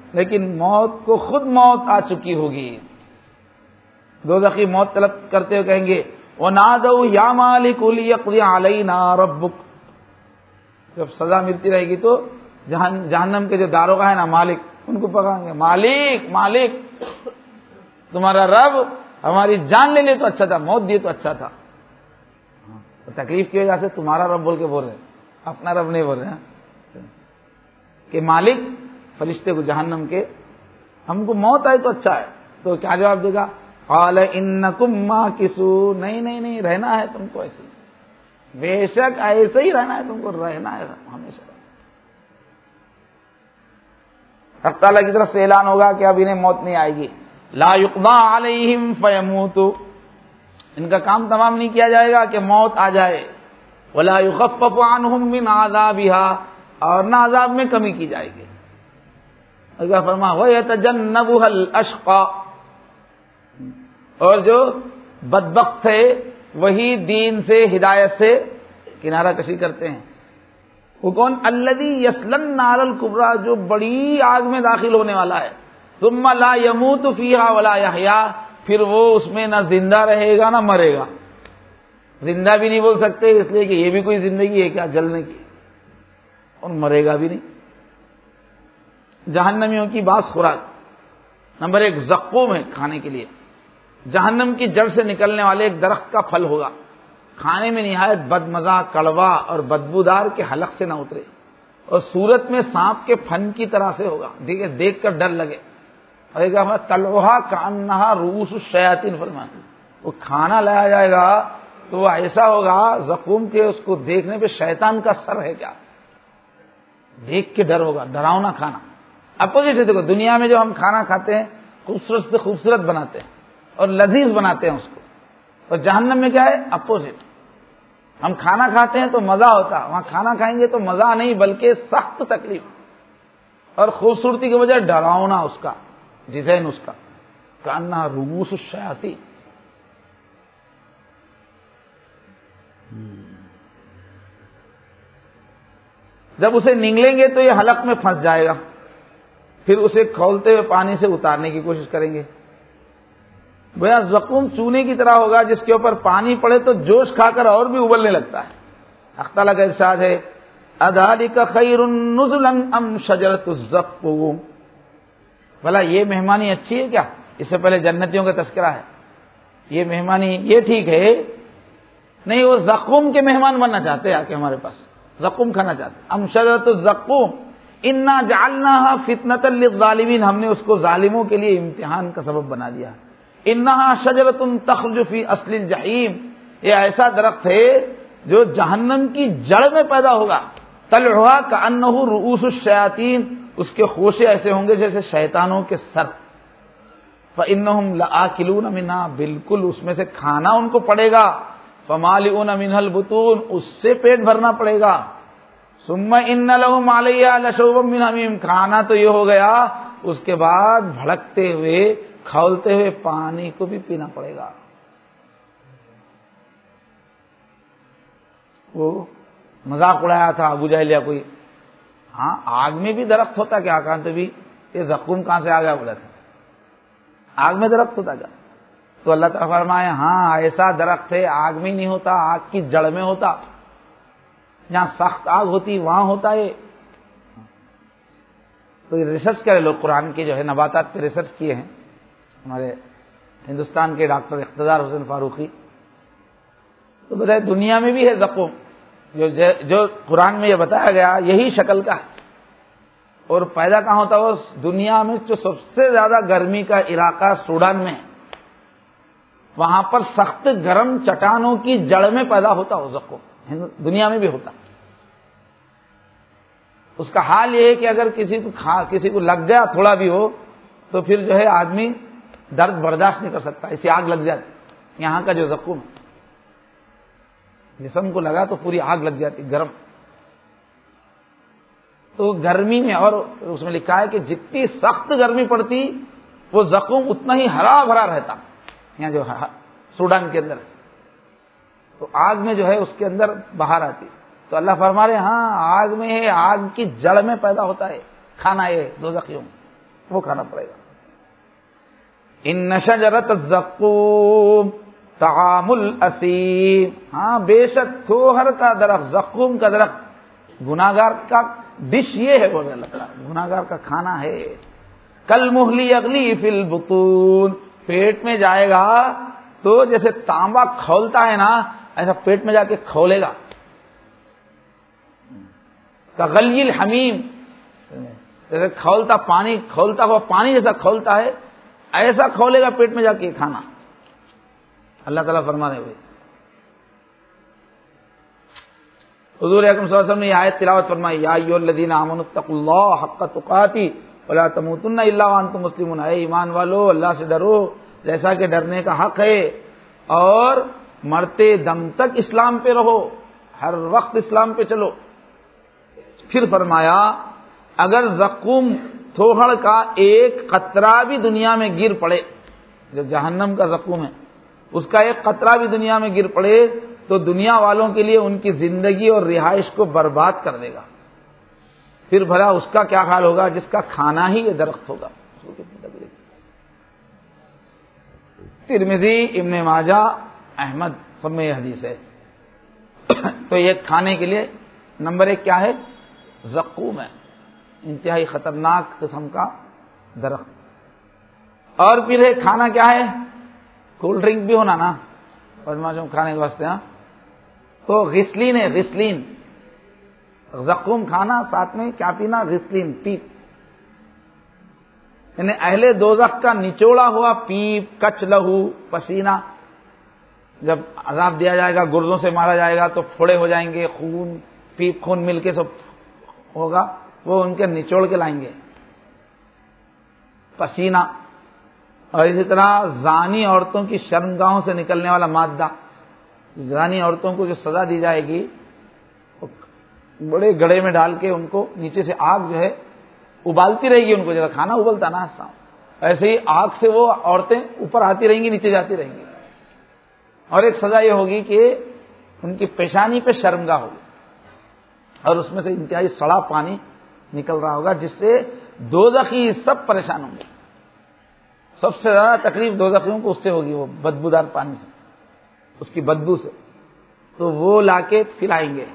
لیکن موت کو خود موت آ چکی ہوگی. دوزخی موت طلب کرتے ہوئے کہیں گے وَنَادَوْا يَا مَالِكُ لِيَقْضِيَ عَلَيْنَا رَبُّكَ. جب سزا ملتی رہے گی تو جہنم کے جو داروغہ ہیں نا مالک، ان کو پکاریں گے مالک مالک تمہارا رب ہماری جان لے لے تو اچھا تھا، موت دیے تو اچھا تھا. تکلیف کی وجہ سے تمہارا رب بول کے بول رہے ہیں، اپنا رب نہیں بول رہے ہیں کہ مالک فرشتے کو جہنم کے ہم کو موت آئے تو اچھا ہے. تو کیا جواب دے گا؟ قال انکم ماکثون. نہیں نہیں نہیں رہنا ہے تم کو ایسے، بے شک ایسے ہی رہنا ہے تم کو، رہنا ہے ہمیشہ. حق تعالیٰ کی طرف سے اعلان ہوگا کہ اب انہیں موت نہیں آئے گی. لا یقضى علیہم فیموتوا. ان کا کام تمام نہیں کیا جائے گا کہ موت آ جائے. ولا یخفف عنہم من عذابها. اور نہ عذاب میں کمی کی جائے گی. اللہ فرما وَيَتَجَنَّبُهَا الْأَشْقَى. اور جو بدبخت تھے وہی دین سے ہدایت سے کنارہ کشی کرتے ہیں. وہ کون؟ الذی یصلی النار الکبریٰ. جو بڑی آگ میں داخل ہونے والا ہے. ثم لا يموت فیہا ولا یحییٰ. پھر وہ اس میں نہ زندہ رہے گا نہ مرے گا. زندہ بھی نہیں بول سکتے اس لیے کہ یہ بھی کوئی زندگی ہے کیا جلنے کی، اور مرے گا بھی نہیں. جہنمیوں کی بعض خوراک. نمبر ایک زقوم ہے کھانے کے لیے. جہنم کی جڑ سے نکلنے والے ایک درخت کا پھل ہوگا، کھانے میں نہایت بدمزہ، کڑوا اور بدبودار کے حلق سے نہ اترے، اور صورت میں سانپ کے پھن کی طرح سے ہوگا، دیکھے دیکھ کر ڈر لگے. اور ایک تلوہا کانہا رؤوس الشیاطین. فرمایا وہ کھانا لایا جائے گا تو وہ ایسا ہوگا زقوم کے اس کو دیکھنے پہ شیطان کا سر ہے کیا، دیکھ کے ڈر ہوگا. ڈراؤنا کھانا. اپوزٹ ہے. دیکھو دنیا میں جو ہم کھانا کھاتے ہیں خوبصورت سے خوبصورت بناتے ہیں اور لذیذ بناتے ہیں اس کو، اور جہنم میں کیا ہے؟ اپوزٹ. ہم کھانا کھاتے ہیں تو مزہ ہوتا، وہاں کھانا کھائیں گے تو مزہ نہیں بلکہ سخت تکلیف، اور خوبصورتی کی وجہ ڈراؤنا اس کا ڈیزائن، اس کا کانہا رؤوس الشیاطین. جب اسے نگلیں گے تو یہ حلق میں پھنس جائے گا، پھر اسے کھولتے ہوئے پانی سے اتارنے کی کوشش کریں گے. گویا زقوم چونے کی طرح ہوگا جس کے اوپر پانی پڑے تو جوش کھا کر اور بھی ابلنے لگتا ہے. حق تعالیٰ کا ارشاد ہے اذالک خیر نزلا ام شجرۃ الزقوم. بھلا یہ مہمانی اچھی ہے کیا؟ اس سے پہلے جنتیوں کا تذکرہ ہے. یہ مہمانی یہ ٹھیک ہے نہیں، وہ زقوم کے مہمان بننا چاہتے ہیں آ کے ہمارے پاس، زقوم کھانا چاہتے. ام شجرۃ الزقوم انا جعلناها فتنۃ للظالمین. ہم نے اس کو ظالموں کے لیے امتحان کا سبب بنا دیا. انہا شجرۃ تخرج فی اصل الجحیم. یہ ایسا درخت ہے جو جہنم کی جڑ میں پیدا ہوگا. طلعها کأنہ رؤوس الشیاطین. اس کے خوشے ایسے ہوں گے جیسے شیطانوں کے سر. فإنہم لآکلون منہا. بالکل اس میں سے کھانا ان کو پڑے گا. فمالئون منها البطون. اس سے پیٹ بھرنا پڑے گا. ثم ان لهم علیہا لشوبا من حمیم. کھانا تو یہ ہو گیا، اس کے بعد بھڑکتے ہوئے کھولتے ہوئے پانی کو بھی پینا پڑے گا. وہ مذاق اڑایا تھا ابو جہل یا کوئی، ہاں آگ میں بھی درخت ہوتا کیا؟ کہاں تو بھی یہ زقوم کہاں سے آ گیا بولا تھا، آگ میں درخت ہوتا کیا؟ تو اللہ تعالیٰ فرمایا ہاں ایسا درخت ہے، آگ میں نہیں ہوتا، آگ کی جڑ میں ہوتا. جہاں سخت آگ ہوتی وہاں ہوتا ہے. تو ریسرچ کرے لوگ، قرآن کے جو ہے نباتات پہ ریسرچ کیے ہیں ہمارے ہندوستان کے ڈاکٹر اقتدار حسین فاروقی. تو بتائے دنیا میں بھی ہے زقوم، جو جو قرآن میں یہ بتایا گیا یہی شکل کا ہے. اور پیدا کہاں ہوتا ہے؟ وہ دنیا میں جو سب سے زیادہ گرمی کا علاقہ سوڈان میں ہے، وہاں پر سخت گرم چٹانوں کی جڑ میں پیدا ہوتا ہو زقوم. دنیا میں بھی ہوتا. اس کا حال یہ ہے کہ اگر کسی کو کھا کسی کو لگ جائے تھوڑا بھی ہو تو پھر جو ہے آدمی درد برداشت نہیں کر سکتا، اسے آگ لگ جاتی. یہاں کا جو زقوم جسم کو لگا تو پوری آگ لگ جاتی گرم. تو گرمی میں، اور اس میں لکھا ہے کہ جتنی سخت گرمی پڑتی وہ زقوم اتنا ہی ہرا بھرا رہتا. یہاں جو سوڈان کے اندر تو آگ میں جو ہے اس کے اندر باہر آتی. تو اللہ فرما رہے ہاں آگ میں ہے، آگ کی جڑ میں پیدا ہوتا ہے کھانا یہ دوزخیوں. وہ کھانا پڑے گا. ان شجرۃ الزقوم طعام الاثیم، ہاں بے شک کھوہر کا درخت، زقوم کا درخت گناہگار کا ڈش یہ ہے، بولے اللہ تعالیٰ گناہگار کا کھانا ہے. کالمہل یغلی فی البطون، پیٹ میں جائے گا تو جیسے تانبا کھولتا ہے نا ایسا پیٹ میں جا کے کھولے گا. کغلی الحمیم، جیسے کھولتا پانی کھولتا ہوا پانی جیسا کھولتا ہے ایسا کھولے گا پیٹ میں جا کے کھانا. اللہ تعالیٰ فرما رہے ہوئے حضور اکرم صلی اللہ علیہ وسلم نے یہ آیت تلاوت فرمائی، یا ایھا الذین آمنوا اتقوا اللہ حق تقاتہ ولا تموتن الا وانتم مسلمون، اے ایمان والو اللہ سے ڈرو جیسا کہ ڈرنے کا حق ہے، اور مرتے دم تک اسلام پہ رہو، ہر وقت اسلام پہ چلو. پھر فرمایا اگر زقوم تھوہڑ کا ایک قطرہ بھی دنیا میں گر پڑے، جو جہنم کا زقوم ہے اس کا ایک قطرہ بھی دنیا میں گر پڑے تو دنیا والوں کے لیے ان کی زندگی اور رہائش کو برباد کر دے گا. پھر بھلا اس کا کیا حال ہوگا جس کا کھانا ہی یہ درخت ہوگا. ترمذی، ابن ماجہ، احمد سب میں یہ حدیث ہے. تو یہ کھانے کے لیے نمبر ایک کیا ہے؟ زقوم ہے، انتہائی خطرناک قسم کا درخت. اور پھر ہے کھانا کیا ہے؟ کولڈ ڈرنک بھی ہونا نا بدماشوں کھانے کے واسطے. ہاں تو غسلین ہے، غسلین زقوم کھانا، ساتھ میں کیا پینا؟ غسلین پیپ. یعنی اہل دوزخ کا نچوڑا ہوا پیپ، کچ لہو، پسینہ جب عذاب دیا جائے گا گردوں سے مارا جائے گا تو پھوڑے ہو جائیں گے، خون پیپ خون مل کے سب ہوگا، وہ ان کے نچوڑ کے لائیں گے پسینہ. اور اسی طرح زانی عورتوں کی شرمگاہوں سے نکلنے والا مادہ، زانی عورتوں کو جو سزا دی جائے گی بڑے گڑھے میں ڈال کے ان کو نیچے سے آگ جو ہے ابالتی رہے گی، ان کو جگہ کھانا ابلتا نا ایسے ہی آگ سے وہ عورتیں اوپر آتی رہیں گی نیچے جاتی رہیں گی. اور ایک سزا یہ ہوگی کہ ان کی پیشانی پہ شرمگاہ ہوگی اور اس میں سے انتہائی سڑا پانی نکل رہا ہوگا جس سے دوزخی سب پریشان ہوں گے. سب سے زیادہ تکلیف دوزخیوں کو اس سے ہوگی، وہ بدبودار پانی سے، اس کی بدبو سے. تو وہ لا کے پلائیں گے.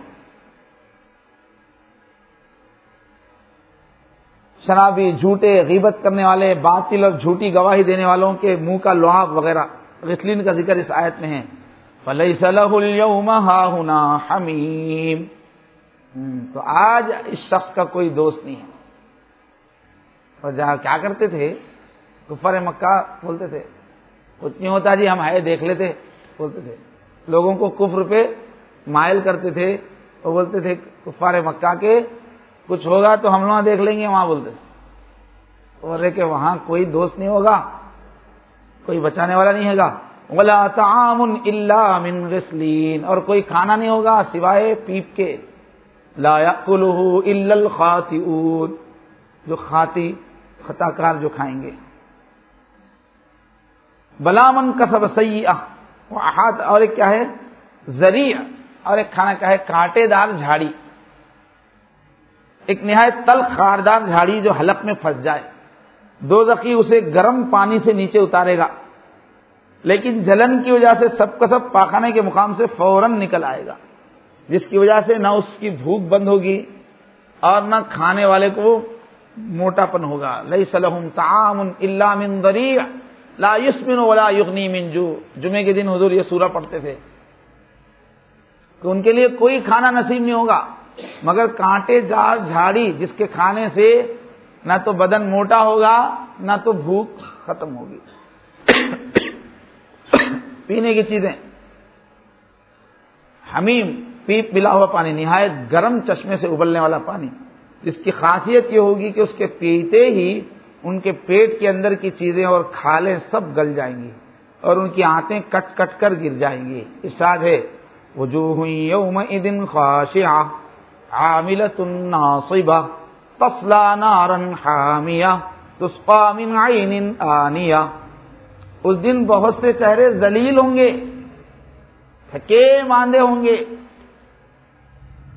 شرابی، جھوٹے، غیبت کرنے والے، باطل اور جھوٹی گواہی دینے والوں کے منہ کا لعاب وغیرہ غسلین کا ذکر اس آیت میں ہے. فَلَيْسَ لَهُ الْيَوْمَ هَاهُنَا حَمِيمٌ، تو آج اس شخص کا کوئی دوست نہیں ہے. اور جہاں کیا کرتے تھے کفار مکہ، بولتے تھے کچھ نہیں ہوتا جی ہم ہے دیکھ لیتے، بولتے تھے لوگوں کو کفر پہ مائل کرتے تھے. وہ بولتے تھے کفار مکہ کے کچھ ہوگا تو ہم لوگ دیکھ لیں گے، وہاں بولتے تھے اور کہ وہاں کوئی دوست نہیں ہوگا، کوئی بچانے والا نہیں ہوگا. وَلَا طَعَامٌ إِلَّا مِنْ غِسْلِينَ، اور کوئی کھانا نہیں ہوگا سوائے پیپ کے. لَا يَأْكُلُهُ إِلَّا الْخَاطِئُونَ، جو خاطی خطا کار جو کھائیں گے. بَلَا مَنْ كَسَبَ سَيِّئَةً وَأَحَاطَ، اور ایک کیا ہے؟ ذریع. اور ایک کھانا کیا ہے؟ کانٹے دار جھاڑی، ایک نہایت تلخ خاردار جھاڑی جو حلق میں پھنس جائے. دوزخی اسے گرم پانی سے نیچے اتارے گا لیکن جلن کی وجہ سے سب کا سب پاخانے کے مقام سے فوراً نکل آئے گا، جس کی وجہ سے نہ اس کی بھوک بند ہوگی اور نہ کھانے والے کو موٹاپن ہوگا. لیس لہم طعام الا من ضریع لا یسمن ولا یغنی من جوع. جمعے کے دن حضور یہ سورہ پڑھتے تھے کہ ان کے لیے کوئی کھانا نصیب نہیں ہوگا مگر کانٹے دار جھاڑی، جس کے کھانے سے نہ تو بدن موٹا ہوگا نہ تو بھوک ختم ہوگی. پینے کی چیزیں حمیم، پیپ ملا ہوا پانی، نہایت گرم چشمے سے ابلنے والا پانی، جس کی خاصیت یہ ہوگی کہ اس کے پیتے ہی ان کے پیٹ کے اندر کی چیزیں اور کھالیں سب گل جائیں گی اور ان کی آنتیں کٹ کٹ کر گر جائیں گی. ارشاد ہے وجوہ یومئذ خاشعہ عاملۃ ناصبہ تصلی نارا حامیہ تسقی من عین آنیہ. اس دن بہت سے چہرے ذلیل ہوں گے، تھکے ماندے ہوں گے،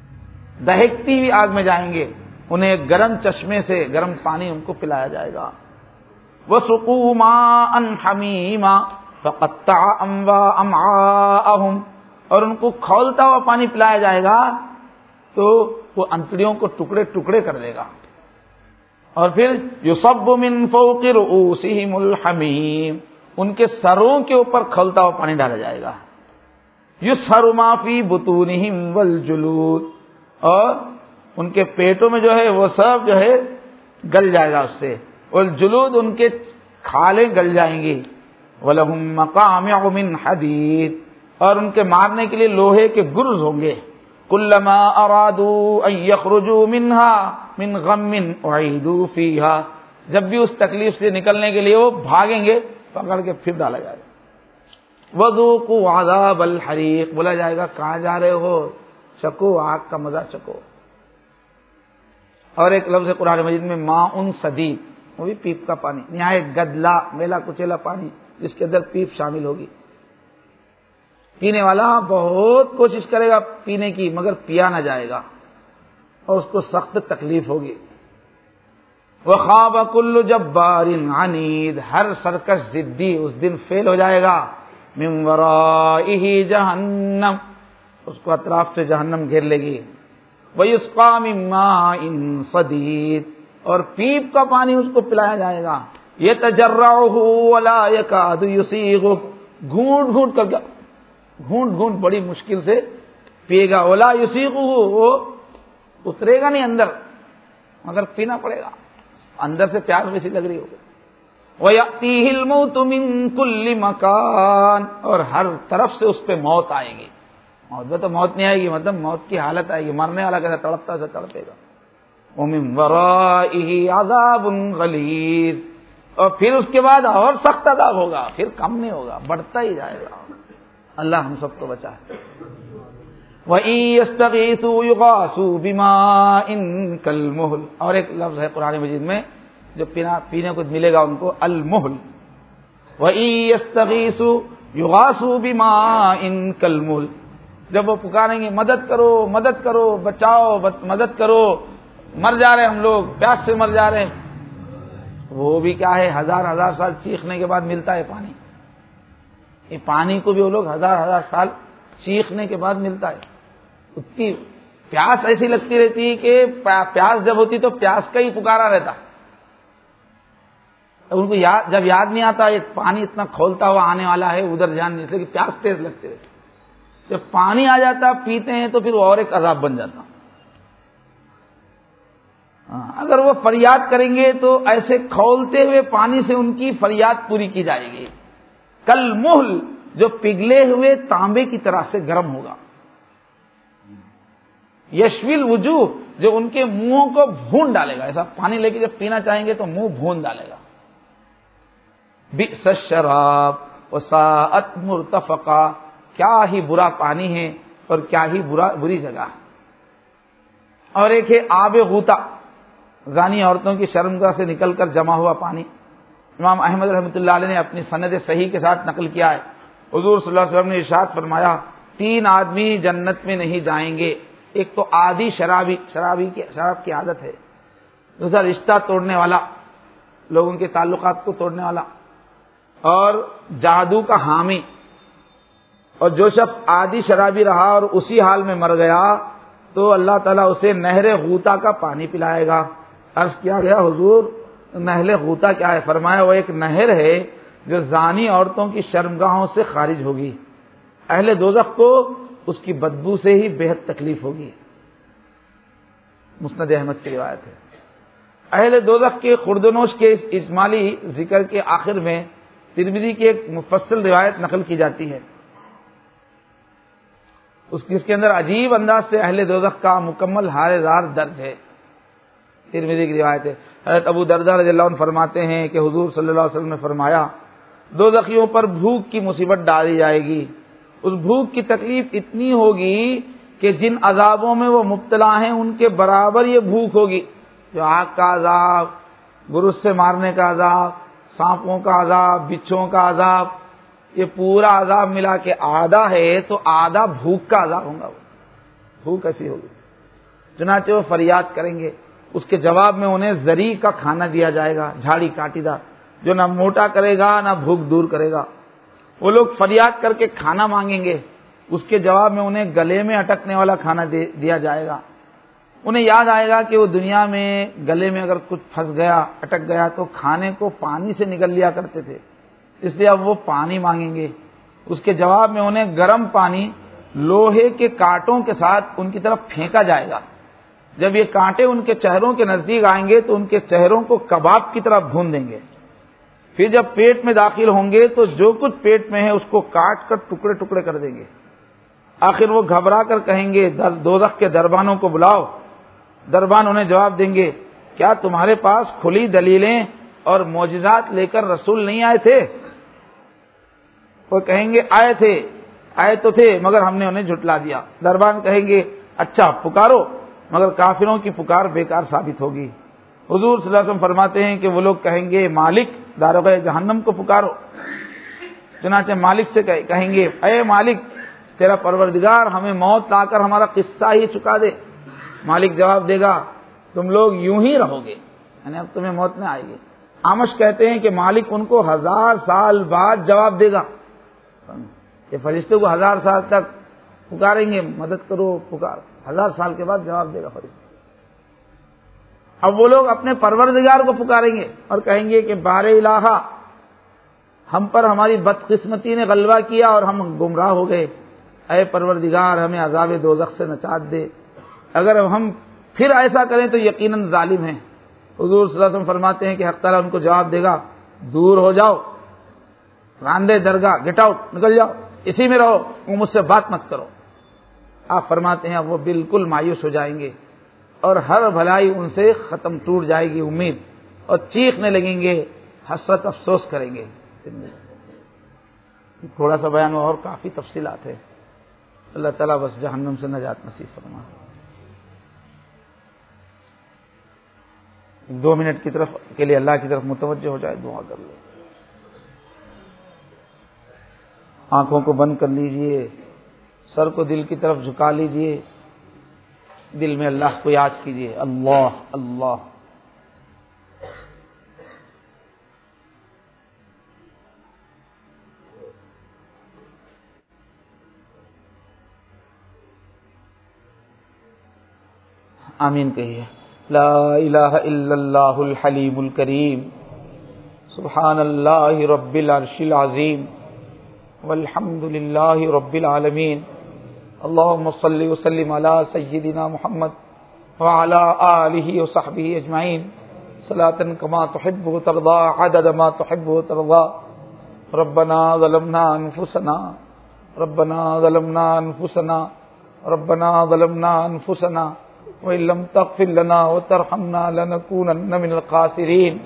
دہکتی ہوئی آگ میں جائیں گے. انہیں گرم چشمے سے گرم پانی ان کو پلایا جائے گا. وَسُقُوا مَاءً حَمِيمًا فَقَطَّعَ أَمْعَاءَهُمْ، اور ان کو کھولتا ہوا پانی پلایا جائے گا تو وہ انتڑیوں کو ٹکڑے ٹکڑے کر دے گا. اور پھر یصب من فوق رؤوسہم الحمیم، ان کے سروں کے اوپر کھولتا ہوا پانی ڈالا جائے گا. یصہر ما فی بطونہم والجلود، اور ان کے پیٹوں میں جو ہے وہ سب جو ہے گل جائے گا اس سے، والجلود ان کے کھالیں گل جائیں گی. وَلَهُم مَّقَامِعُ مِنْ حَدِيدٍ، اور ان کے مارنے کے لیے لوہے کے گرز ہوں گے. كُلَّمَا أَرَادُوا أَن يَخْرُجُوا مِنْهَا مِنْ غَمٍّ أُعِيدُوا فِيهَا، جب بھی اس تکلیف سے نکلنے کے لیے وہ بھاگیں گے پکڑ کے پھر ڈالا جائے گا. وَذُوقُوا عَذَابَ الْحَرِيقِ، بولا جائے گا کہاں جا رہے ہو، چکو آگ کا مزہ چکو. اور ایک لفظ قرآن مجید میں ماء سدید، وہ بھی پیپ کا پانی، نہایت گدلا میلا کچیلا پانی جس کے اندر پیپ شامل ہوگی. پینے والا بہت کوشش کرے گا پینے کی مگر پیا نہ جائے گا اور اس کو سخت تکلیف ہوگی. وَخَابَ كُلُّ جَبَّارٍ عَنِيدٍ، ہر سرکش ضدی اس دن فیل ہو جائے گا. مِن وَرَائِهِ جَهَنَّمْ، اس کو اطراف سے جہنم گھیر لے گی. وَيُسْقَىٰ مِن مَّاءٍ صَدِيدٍ، اور پیپ کا پانی اس کو پلایا جائے گا. يَتَجَرَّعُهُ وَلَا يَكَادُ يُسِيغُهُ، گھونٹ گھونٹ کر گھونٹ گھونٹ بڑی مشکل سے پیے گا. وَلَا يُسِيغُهُ، وہ اترے گا نہیں اندر مگر پینا پڑے گا، اندر سے پیاس ویسی لگ رہی ہوگی. وَيَأْتِيهِ الْمَوْتُ مِن كُلِّ مَكَانٍ، اور ہر طرف سے اس پہ موت آئے گی. موت میں تو موت نہیں آئے گی، مطلب موت کی حالت آئے گی، مرنے والا کیسا تڑپتا سے تڑپے گا. وَمِن وَرَائِهِ عَذَابٌ غَلِيظٌ، اور پھر اس کے بعد اور سخت عذاب ہوگا، پھر کم نہیں ہوگا، بڑھتا ہی جائے گا. اللہ ہم سب کو بچائے. وَإِن يَسْتَغِيثُوا يُغَاثُوا بِمَاءٍ كَالْمُهْلِ، اور ایک لفظ ہے قرآن مجید میں جو پینا پینے کو ملے گا ان کو، المہل. وَإِن يَسْتَغِيثُوا يُغَاثُوا بِمَاءٍ كَالْمُهْلِ، جب وہ پکاریں گے مدد کرو مدد کرو بچاؤ مدد کرو، مر جا رہے ہم لوگ، پیاس سے مر جا رہے ہیں، وہ بھی کیا ہے ہزار ہزار سال چیخنے کے بعد ملتا ہے پانی. یہ پانی کو بھی وہ لوگ ہزار ہزار سال چیخنے کے بعد ملتا ہے. اتنی پیاس ایسی لگتی رہتی کہ پیاس جب ہوتی تو پیاس کا ہی پکارا رہتا. ان کو یاد جب یاد نہیں آتا یہ پانی اتنا کھولتا ہوا آنے والا ہے ادھر جان، اس لیے کہ پیاس تیز لگتی رہتی. جب پانی آ جاتا پیتے ہیں تو پھر وہ اور ایک عذاب بن جاتا. اگر وہ فریاد کریں گے تو ایسے کھولتے ہوئے پانی سے ان کی فریاد پوری کی جائے گی. کل محل، جو پگھلے ہوئے تانبے کی طرح سے گرم ہوگا. یشویل وجوہ، جو ان کے منہوں کو بھون ڈالے گا. ایسا پانی لے کے جب پینا چاہیں گے تو منہ بھون ڈالے گا. بئس الشراب وساءت مرتفقا، کیا ہی برا پانی ہے اور کیا ہی برا بری جگہ. اور ایک ہے آب غوطہ، زانی عورتوں کی شرمگاہ سے نکل کر جمع ہوا پانی. امام احمد رحمۃ اللہ علیہ نے اپنی سند صحیح کے ساتھ نقل کیا ہے. حضور صلی اللہ علیہ وسلم نے ارشاد فرمایا، تین آدمی جنت میں نہیں جائیں گے. ایک تو عادی شرابی، شرابی کی شراب کی عادت ہے. دوسرا رشتہ توڑنے والا، لوگوں کے تعلقات کو توڑنے والا. اور جادو کا حامی. اور جو شخص عادی شرابی رہا اور اسی حال میں مر گیا تو اللہ تعالیٰ اسے نہر غوطہ کا پانی پلائے گا. عرض کیا گیا حضور نہر غوطہ کیا ہے؟ فرمایا وہ ایک نہر ہے جو زانی عورتوں کی شرمگاہوں سے خارج ہوگی. اہل دوزخ کو اس کی بدبو سے ہی بے حد تکلیف ہوگی. مسند احمد کی روایت ہے. اہل دوزخ کے خوردنوش کے اس اجمالی ذکر کے آخر میں ترمذی کی ایک مفصل روایت نقل کی جاتی ہے. اس کے اندر عجیب انداز سے اہل دوزخ کا مکمل حال زار درج ہے. ترمذی کی روایت ہے. حضرت ابو درداء رضی اللہ عنہ فرماتے ہیں کہ حضور صلی اللہ علیہ وسلم نے فرمایا، دوزخیوں پر بھوک کی مصیبت ڈالی جائے گی. اس بھوک کی تکلیف اتنی ہوگی کہ جن عذابوں میں وہ مبتلا ہیں ان کے برابر یہ بھوک ہوگی. جو آگ کا عذاب، گرس سے مارنے کا عذاب، سانپوں کا عذاب، بچھوں کا عذاب، یہ پورا عذاب ملا کے آدھا ہے تو آدھا بھوک کا عذاب ہوگا. وہ بھوک ایسی ہوگی. چنانچہ وہ فریاد کریں گے، اس کے جواب میں انہیں زری کا کھانا دیا جائے گا، جھاڑی کاٹی دار. جو نہ موٹا کرے گا نہ بھوک دور کرے گا۔ وہ لوگ فریاد کر کے کھانا مانگیں گے، اس کے جواب میں انہیں گلے میں اٹکنے والا کھانا دیا جائے گا۔ انہیں یاد آئے گا کہ وہ دنیا میں گلے میں اگر کچھ پھنس گیا، اٹک گیا تو کھانے کو پانی سے نگل لیا کرتے تھے، اس لیے اب وہ پانی مانگیں گے۔ اس کے جواب میں انہیں گرم پانی لوہے کے کانٹوں کے ساتھ ان کی طرف پھینکا جائے گا۔ جب یہ کانٹے ان کے چہروں کے نزدیک آئیں گے تو ان کے چہروں کو کباب کی طرح بھون دیں گے۔ پھر جب پیٹ میں داخل ہوں گے تو جو کچھ پیٹ میں ہے اس کو کاٹ کر ٹکڑے ٹکڑے کر دیں گے۔ آخر وہ گھبرا کر کہیں گے دوزخ کے دربانوں کو بلاؤ۔ دربان انہیں جواب دیں گے، کیا تمہارے پاس کھلی دلیلیں اور معجزات لے کر رسول نہیں آئے تھے؟ وہ کہیں گے آئے تھے، آئے تو تھے مگر ہم نے انہیں جھٹلا دیا۔ دربان کہیں گے اچھا پکارو، مگر کافروں کی پکار بیکار ثابت ہوگی۔ حضور صلی اللہ علیہ وسلم فرماتے ہیں کہ وہ لوگ کہیں گے مالک داروغہ جہنم کو پکارو۔ چنانچہ مالک سے کہیں گے اے مالک تیرا پروردگار ہمیں موت لا کر ہمارا قصہ ہی چکا دے۔ مالک جواب دے گا تم لوگ یوں ہی رہو گے، یعنی اب تمہیں موت نہ آئے گی۔ آمش کہتے ہیں کہ مالک ان کو ہزار سال بعد جواب دے گا، کہ فرشتے کو ہزار سال تک پکاریں گے مدد کرو پکار، ہزار سال کے بعد جواب دے گا فرشتے۔ اب وہ لوگ اپنے پروردگار کو پکاریں گے اور کہیں گے کہ بار الہا ہم پر ہماری بدقسمتی نے غلبہ کیا اور ہم گمراہ ہو گئے، اے پروردگار ہمیں عذاب دوزخ سے نجات دے، اگر ہم پھر ایسا کریں تو یقیناً ظالم ہیں۔ حضور صلی اللہ علیہ وسلم فرماتے ہیں کہ حق تعالیٰ ان کو جواب دے گا دور ہو جاؤ، راندے درگاہ، گیٹ آؤٹ، نکل جاؤ، اسی میں رہو، وہ مجھ سے بات مت کرو۔ آپ فرماتے ہیں وہ بالکل مایوس ہو جائیں گے اور ہر بھلائی ان سے ختم ٹوٹ جائے گی امید، اور چیخنے لگیں گے، حسرت افسوس کریں گے۔ تھوڑا سا بیان اور کافی تفصیلات ہے، اللہ تعالیٰ بس جہنم سے نجات نصیب فرما۔ دو منٹ کی طرف کے لیے اللہ کی طرف متوجہ ہو جائے، دعا کر لو۔ آنکھوں کو بند کر لیجئے، سر کو دل کی طرف جھکا لیجئے، دل میں اللہ کو یاد کیجئے، اللہ اللہ۔ آمین کہیے۔ لا الہ الا اللہ الحلیم الکریم، سبحان اللہ رب العرش العظیم، والحمد للہ رب العالمین، اللہم صلی وسلم علی سیدنا محمد وعلی آلہ وصحبہ اجمعین، صلاۃ کما تحب وترضى عدد ما تحب وترضى۔ ربنا ظلمنا انفسنا ربنا ظلمنا انفسنا ربنا ظلمنا انفسنا وإن لم تغفر لنا وترحمنا لنكونن من الخاسرين۔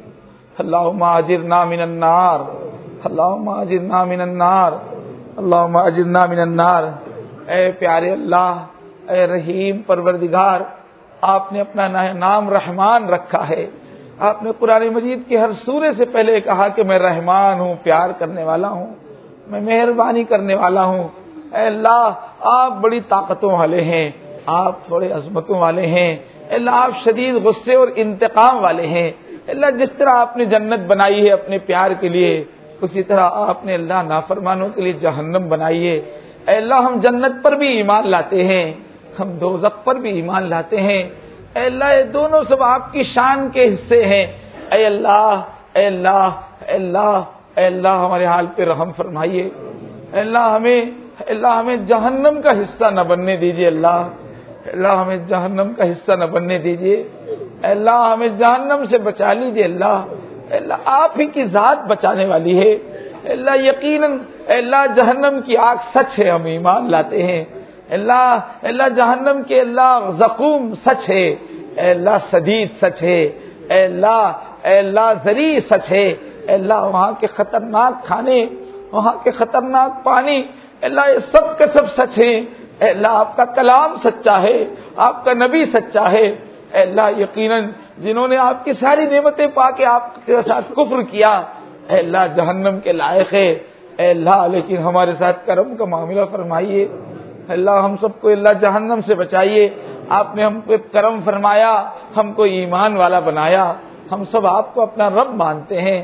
اللهم اجرنا من النار اللهم اجرنا من النار اللهم اجرنا من النار۔ اے پیارے اللہ، اے رحیم پروردگار، آپ نے اپنا نام رحمان رکھا ہے۔ آپ نے قرآن مجید کی ہر سورے سے پہلے کہا کہ میں رحمان ہوں، پیار کرنے والا ہوں، میں مہربانی کرنے والا ہوں۔ اے اللہ آپ بڑی طاقتوں والے ہیں، آپ تھوڑے عظمتوں والے ہیں، اللہ آپ شدید غصے اور انتقام والے ہیں۔ اللہ جس طرح آپ نے جنت بنائی ہے اپنے پیار کے لیے، اسی طرح آپ نے اللہ نافرمانوں کے لیے جہنم بنائی ہے۔ اے اللہ ہم جنت پر بھی ایمان لاتے ہیں، ہم دوزخ پر بھی ایمان لاتے ہیں۔ اے اللہ یہ دونوں سب آپ کی شان کے حصے ہیں۔ اے اللہ اے اللہ اے اللہ اے اللہ ہمارے حال پہ رحم فرمائیے۔ اے اللہ ہمیں اے اللہ ہمیں جہنم کا حصہ نہ بننے دیجیے۔ اللہ اللہ ہمیں جہنم کا حصہ نہ بننے دیجیے۔ اللہ ہمیں جہنم سے بچا لیجیے۔ اللہ اللہ آپ ہی کی ذات بچانے والی ہے۔ اللہ یقیناً اللہ جہنم کی آگ سچ ہے، ہم ایمان لاتے ہیں۔ اللہ اللہ جہنم کے اللہ زقوم سچ ہے، اے اللہ سدید سچ ہے، اے اللہ اے اللہ ذریع سچ ہے، اے اللہ وہاں کے خطرناک کھانے، وہاں کے خطرناک پانی، اللہ یہ سب کے سب سچ ہیں۔ اے اللہ آپ کا کلام سچا ہے، آپ کا نبی سچا ہے۔ اے اللہ یقیناً جنہوں نے آپ کی ساری نعمتیں پا کے آپ کے ساتھ کفر کیا، اے اللہ جہنم کے لائق ہے۔ اے اللہ لیکن ہمارے ساتھ کرم کا معاملہ فرمائیے۔ اے اللہ ہم سب کو اللہ جہنم سے بچائیے۔ آپ نے ہم کو کرم فرمایا، ہم کو ایمان والا بنایا، ہم سب آپ کو اپنا رب مانتے ہیں۔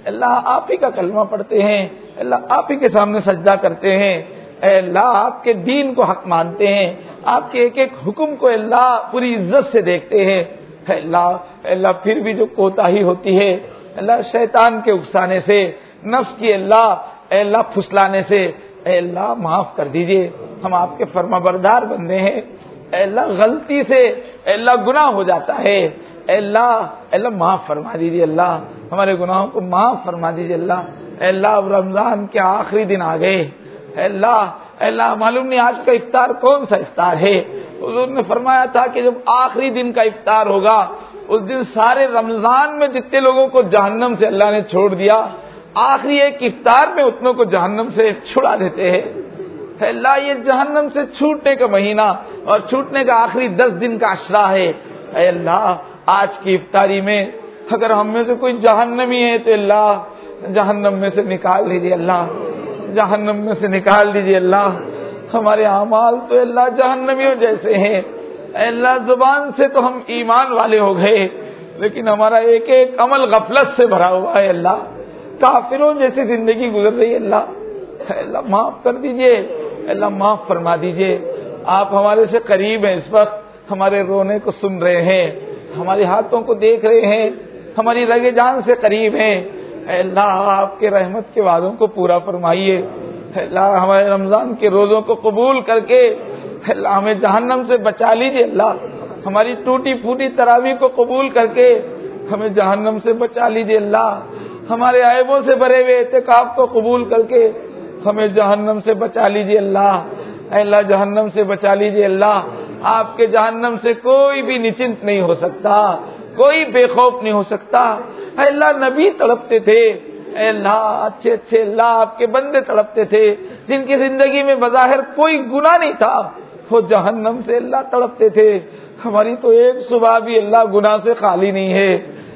اللہ آپ ہی کا کلمہ پڑھتے ہیں، اللہ آپ ہی کے سامنے سجدہ کرتے ہیں، اے اللہ آپ کے دین کو حق مانتے ہیں، آپ کے ایک ایک حکم کو اللہ پوری عزت سے دیکھتے ہیں، اے اللہ اے اللہ پھر بھی جو کوتاہی ہوتی ہے اللہ شیطان کے اکسانے سے، نفس کی اللہ اے اللہ پھسلانے سے، اے اللہ معاف کر دیجئے، ہم آپ کے فرما بردار بندے ہیں، اے اللہ غلطی سے اے اللہ گناہ ہو جاتا ہے، اے اللہ اے اللہ معاف فرما دیجئے، اللہ ہمارے گناہوں کو معاف فرما دیجئے، اللہ اے اللہ اب رمضان کے آخری دن آ گئے، اے اللہ اے اللہ معلوم نہیں آج کا افطار کون سا افطار ہے، حضور نے فرمایا تھا کہ جب آخری دن کا افطار ہوگا اس دن سارے رمضان میں جتنے لوگوں کو جہنم سے اللہ نے چھوڑ دیا آخری ایک افطار میں اتنوں کو جہنم سے چھڑا دیتے ہیں، اے اللہ یہ جہنم سے چھوٹنے کا مہینہ اور چھوٹنے کا آخری دس دن کا عشرہ ہے، اے اللہ آج کی افطاری میں اگر ہم میں سے کوئی جہنمی ہے تو اللہ جہنم میں سے نکال دیجیے، اللہ جہنم میں سے نکال دیجیے، اللہ ہمارے اعمال تو اللہ جہنمیوں جیسے ہیں، اے اللہ زبان سے تو ہم ایمان والے ہو گئے لیکن ہمارا ایک ایک عمل غفلت سے بھرا ہوا ہے، اللہ کافروں جیسی زندگی گزر رہی ہے، اللہ اے اللہ معاف کر دیجئے، اللہ معاف فرما دیجئے، آپ ہمارے سے قریب ہیں، اس وقت ہمارے رونے کو سن رہے ہیں، ہمارے ہاتھوں کو دیکھ رہے ہیں، ہماری رگے جان سے قریب ہیں، اے اللہ آپ کے رحمت کے وعدوں کو پورا فرمائیے، اے اللہ ہمارے رمضان کے روزوں کو قبول کر کے اے اللہ ہمیں جہنم سے بچا لیجئے، اللہ ہماری ٹوٹی پھوٹی تراویح کو قبول کر کے ہمیں جہنم سے بچا لیجئے، اللہ ہمارے عیبوں سے بھرے ہوئے اعتکاف کو قبول کر کے ہمیں جہنم سے بچا لیجئے، اللہ اے اللہ جہنم سے بچا لیجئے، اللہ آپ کے جہنم سے کوئی بھی نچنت نہیں ہو سکتا، کوئی بے خوف نہیں ہو سکتا، اے اللہ نبی تڑپتے تھے، اے اللہ اچھے اچھے اللہ آپ کے بندے تڑپتے تھے جن کی زندگی میں بظاہر کوئی گناہ نہیں تھا، وہ جہنم سے اللہ تڑپتے تھے، ہماری تو ایک صبح بھی اللہ گناہ سے خالی نہیں ہے،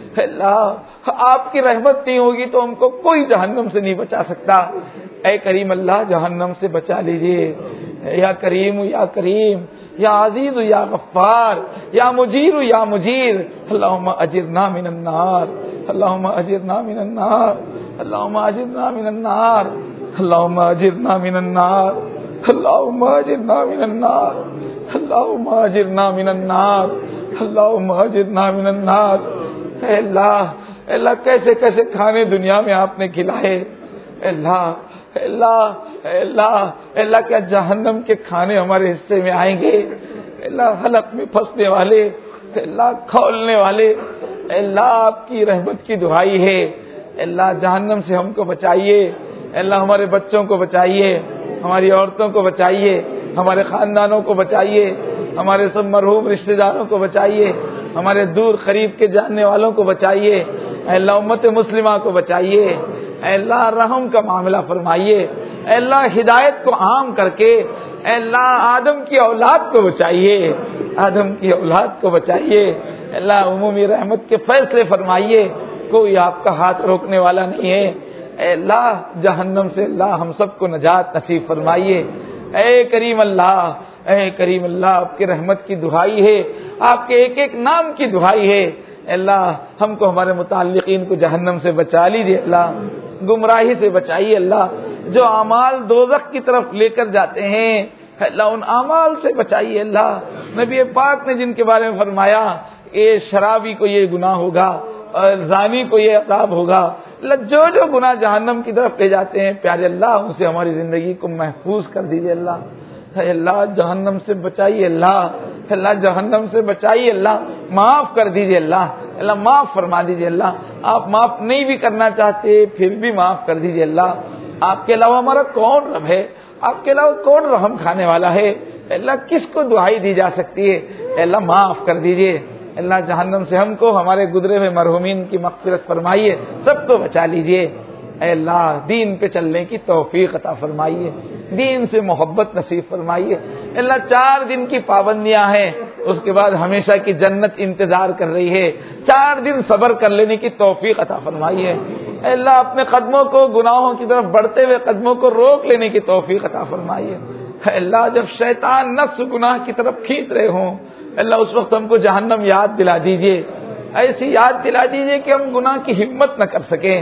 اللہ آپ کی رحمت نہیں ہوگی تو ہم کو کوئی جہنم سے نہیں بچا سکتا، اے کریم اللہ جہنم سے بچا لیجئے، یا کریم یا کریم یا عزیز یا غفار یا مجیر یا مجیر، اللہم اجرنا من النار، اللہم اجرنا من النار، اللہم اجرنا من النار، اللہم اجرنا من النار، اللہم اجرنا من النار، اللہم اجرنا من النار، اللہم اجرنا من النار، اے اللہ اے اللہ کیسے کیسے کھانے دنیا میں آپ نے کھلائے، اے اللہ اے اللہ اے اللہ اے اللہ کیا جہنم کے کھانے ہمارے حصے میں آئیں گے، اے اللہ حلق میں پھنسنے والے، اے اللہ کھولنے والے، اے اللہ آپ کی رحمت کی دعائی ہے، اے اللہ جہنم سے ہم کو بچائیے، اے اللہ ہمارے بچوں کو بچائیے، ہماری عورتوں کو بچائیے، ہمارے خاندانوں کو بچائیے، ہمارے سب مرحوم رشتہ داروں کو بچائیے، ہمارے دور قریب کے جاننے والوں کو بچائیے، اے اللہ امت مسلمہ کو بچائیے، اے اللہ رحم کا معاملہ فرمائیے، اے اللہ ہدایت کو عام کر کے اے اللہ آدم کی اولاد کو بچائیے، آدم کی اولاد کو بچائیے، اے اللہ عمومی رحمت کے فیصلے فرمائیے، کوئی آپ کا ہاتھ روکنے والا نہیں ہے، اے اللہ جہنم سے اللہ ہم سب کو نجات نصیب فرمائیے، اے کریم اللہ اے کریم اللہ آپ کی رحمت کی دعائی ہے، آپ کے ایک ایک نام کی دعائی ہے، اے اللہ ہم کو ہمارے متعلقین کو جہنم سے بچا لیجیے، اللہ گمراہی سے بچائیے، اللہ جو اعمال دوزخ کی طرف لے کر جاتے ہیں اللہ ان اعمال سے بچائیے، اللہ نبی پاک نے جن کے بارے میں فرمایا یہ شرابی کو یہ گناہ ہوگا اور زانی کو یہ عذاب ہوگا، اللہ جو جو گناہ جہنم کی طرف لے جاتے ہیں پیارے اللہ ان سے ہماری زندگی کو محفوظ کر دیجیے، اللہ اے اللہ جہنم سے بچائیے، اللہ اللہ جہنم سے بچائیے، اللہ معاف کر دیجیے، اللہ اللہ معاف فرما دیجیے، اللہ آپ معاف نہیں بھی کرنا چاہتے پھر بھی معاف کر دیجیے، اللہ آپ کے علاوہ ہمارا کون رب ہے، آپ کے علاوہ کون رحم کھانے والا ہے، اللہ کس کو دعائی دی جا سکتی ہے، اللہ معاف کر دیجیے، اللہ جہنم سے ہم کو ہمارے گزرے ہوئے مرحومین کی مغفرت فرمائیے، سب کو بچا لیجیے، اے اللہ دین پہ چلنے کی توفیق عطا فرمائیے، دین سے محبت نصیب فرمائیے، اللہ چار دن کی پابندیاں ہیں اس کے بعد ہمیشہ کی جنت انتظار کر رہی ہے، چار دن صبر کر لینے کی توفیق عطا فرمائیے، اے اللہ اپنے قدموں کو گناہوں کی طرف بڑھتے ہوئے قدموں کو روک لینے کی توفیق عطا فرمائیے، اے اللہ جب شیطان نفس گناہ کی طرف کھینچ رہے ہوں اللہ اس وقت ہم کو جہنم یاد دلا دیجیے، ایسی یاد دلا دیجیے کہ ہم گناہ کی ہمت نہ کر سکیں،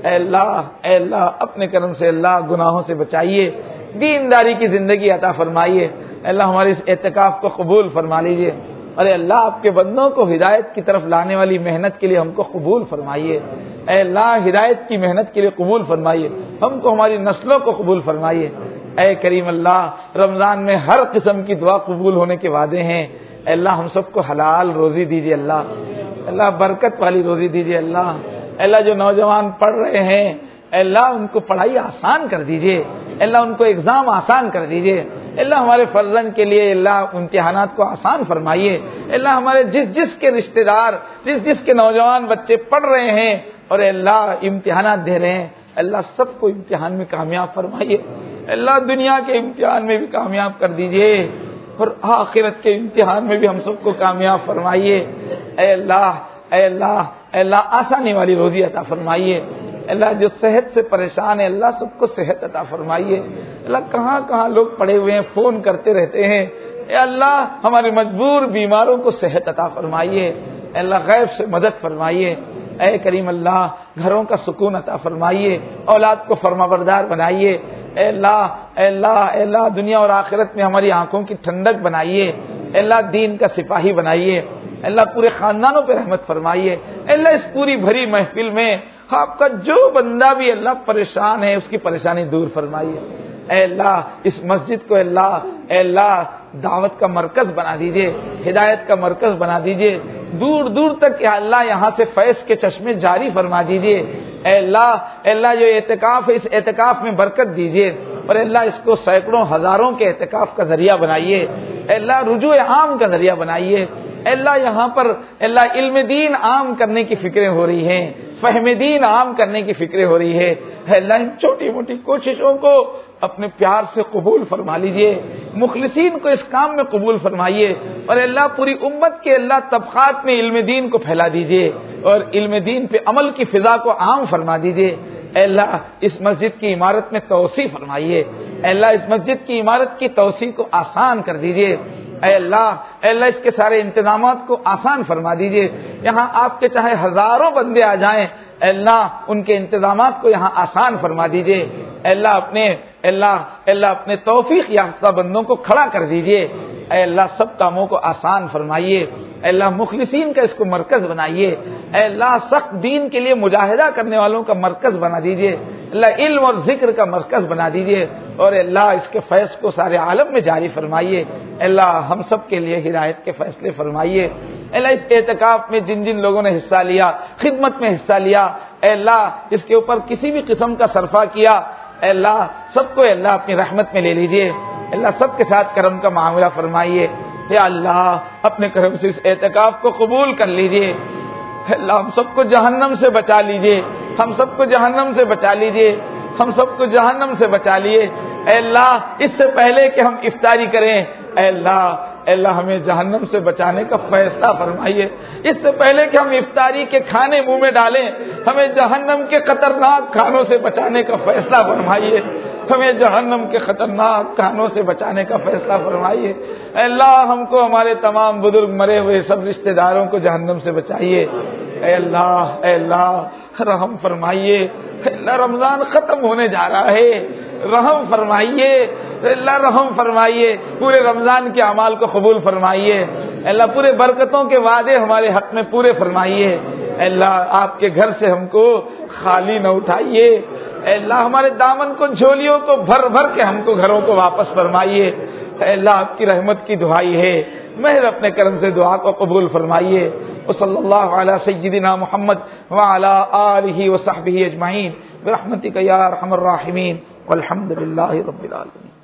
اے اللہ اے اللہ اپنے کرم سے اللہ گناہوں سے بچائیے، دینداری کی زندگی عطا فرمائیے، اے اللہ ہمارے اس اعتکاف کو قبول فرما لیجیے، اور اے اللہ آپ کے بندوں کو ہدایت کی طرف لانے والی محنت کے لیے ہم کو قبول فرمائیے، اے اللہ ہدایت کی محنت کے لیے قبول فرمائیے، ہم کو ہماری نسلوں کو قبول فرمائیے، اے کریم اللہ رمضان میں ہر قسم کی دعا قبول ہونے کے وعدے ہیں، اے اللہ ہم سب کو حلال روزی دیجیے اللہ، اللہ برکت والی روزی دیجیے اللہ، اے اللہ جو نوجوان پڑھ رہے ہیں اے اللہ ان کو پڑھائی آسان کر دیجیے، اے اللہ ان کو ایگزام آسان کر دیجیے، اے اللہ ہمارے فرزند کے لیے اللہ امتحانات کو آسان فرمائیے، اے اللہ ہمارے جس جس کے رشتہ دار جس جس کے نوجوان بچے پڑھ رہے ہیں اور اے اللہ امتحانات دے رہے ہیں، اللہ سب کو امتحان میں کامیاب فرمائیے، اللہ دنیا کے امتحان میں بھی کامیاب کر دیجیے اور آخرت کے امتحان میں بھی ہم سب کو کامیاب فرمائیے، اے اللہ اے اللہ اے اللہ آسانی والی روزی عطا فرمائیے، اللہ جو صحت سے پریشان ہے اللہ سب کو صحت عطا فرمائیے، اللہ کہاں کہاں لوگ پڑے ہوئے ہیں فون کرتے رہتے ہیں، اے اللہ ہمارے مجبور بیماروں کو صحت عطا فرمائیے، اے اللہ غیب سے مدد فرمائیے، اے کریم اللہ گھروں کا سکون عطا فرمائیے، اولاد کو فرمانبردار بنائیے، اے اللہ اے اللہ اے اللہ دنیا اور آخرت میں ہماری آنکھوں کی ٹھنڈک بنائیے، اے اللہ دین کا سپاہی بنائیے، اللہ پورے خاندانوں پہ رحمت فرمائیے، اللہ اس پوری بھری محفل میں آپ کا جو بندہ بھی اللہ پریشان ہے اس کی پریشانی دور فرمائیے، اے اللہ اس مسجد کو اللہ اے اللہ دعوت کا مرکز بنا دیجئے، ہدایت کا مرکز بنا دیجئے، دور دور تک یا اللہ یہاں سے فیض کے چشمے جاری فرما دیجئے، اے اللہ اے اللہ جو اعتکاف ہے اس اعتکاف میں برکت دیجئے، اور اللہ اس کو سینکڑوں ہزاروں کے اعتکاف کا ذریعہ بنائیے، اے اللہ رجوع عام کا ذریعہ بنائیے، اے اللہ یہاں پر اے اللہ علم دین عام کرنے کی فکریں ہو رہی ہیں، فہم دین عام کرنے کی فکریں ہو رہی ہے، اے اللہ ان چھوٹی موٹی کوششوں کو اپنے پیار سے قبول فرما لیجئے، مخلصین کو اس کام میں قبول فرمائیے، اور اللہ پوری امت کے اللہ طبقات میں علم دین کو پھیلا دیجئے اور علم دین پہ عمل کی فضا کو عام فرما دیجئے، اے اللہ اس مسجد کی عمارت میں توسیع فرمائیے، اے اللہ اس مسجد کی عمارت کی توسیع کو آسان کر دیجئے، اے اللہ اے اللہ اس کے سارے انتظامات کو آسان فرما دیجئے، یہاں آپ کے چاہے ہزاروں بندے آ جائیں اے اللہ ان کے انتظامات کو یہاں آسان فرما دیجئے، اے اللہ اپنے اے اللہ اے اللہ اپنے توفیق یافتہ بندوں کو کھڑا کر دیجئے، اے اللہ سب کاموں کو آسان فرمائیے، اے اللہ مخلصین کا اس کو مرکز بنائیے، اے اللہ سخت دین کے لیے مجاہدہ کرنے والوں کا مرکز بنا دیجئے، اللہ علم اور ذکر کا مرکز بنا دیجئے، اور اللہ اس کے فیض کو سارے عالم میں جاری فرمائیے، اللہ ہم سب کے لیے ہدایت کے فیصلے فرمائیے، اللہ اس اعتکاف میں جن جن لوگوں نے حصہ لیا، خدمت میں حصہ لیا، اے اللہ اس کے اوپر کسی بھی قسم کا صرفہ کیا، اے اللہ سب کو اللہ اپنی رحمت میں لے لیجئے، اللہ سب کے ساتھ کرم کا معاملہ فرمائیے، یا اللہ اپنے کرم سے اس اعتکاف کو قبول کر لیجئے، اللہ ہم سب کو جہنم سے بچا لیجئے، ہم سب کو جہنم سے بچا لیجئے، ہم سب کو جہنم سے بچا لیے، اے اللہ اس سے پہلے کہ ہم افطاری کریں اے اللہ اے اللہ ہمیں جہنم سے بچانے کا فیصلہ فرمائیے، اس سے پہلے کہ ہم افطاری کے کھانے منہ میں ڈالیں ہمیں جہنم کے خطرناک کھانوں سے بچانے کا فیصلہ فرمائیے، ہمیں جہنم کے خطرناک کھانوں سے بچانے کا فیصلہ فرمائیے، اے اللہ ہم کو ہمارے تمام بزرگ مرے ہوئے سب رشتہ داروں کو جہنم سے بچائیے، اے اللہ اے اللہ رحم فرمائیے، اے اللہ رمضان ختم ہونے جا رہا ہے، رحم فرمائیے، اللہ رحم فرمائیے، پورے رمضان کے اعمال کو قبول فرمائیے، اللہ پورے برکتوں کے وعدے ہمارے حق میں پورے فرمائیے، اللہ آپ کے گھر سے ہم کو خالی نہ اٹھائیے، اللہ ہمارے دامن کو جھولیوں کو بھر بھر کے ہم کو گھروں کو واپس فرمائیے، اللہ آپ کی رحمت کی دعائی ہے، مہر اپنے کرم سے دعا کو قبول فرمائیے، وصلی اللہ علی سیدنا محمد وعلی آلہ وصحبہ اجمعین برحمتک یا ارحم الراحمین والحمد للہ رب العالمین۔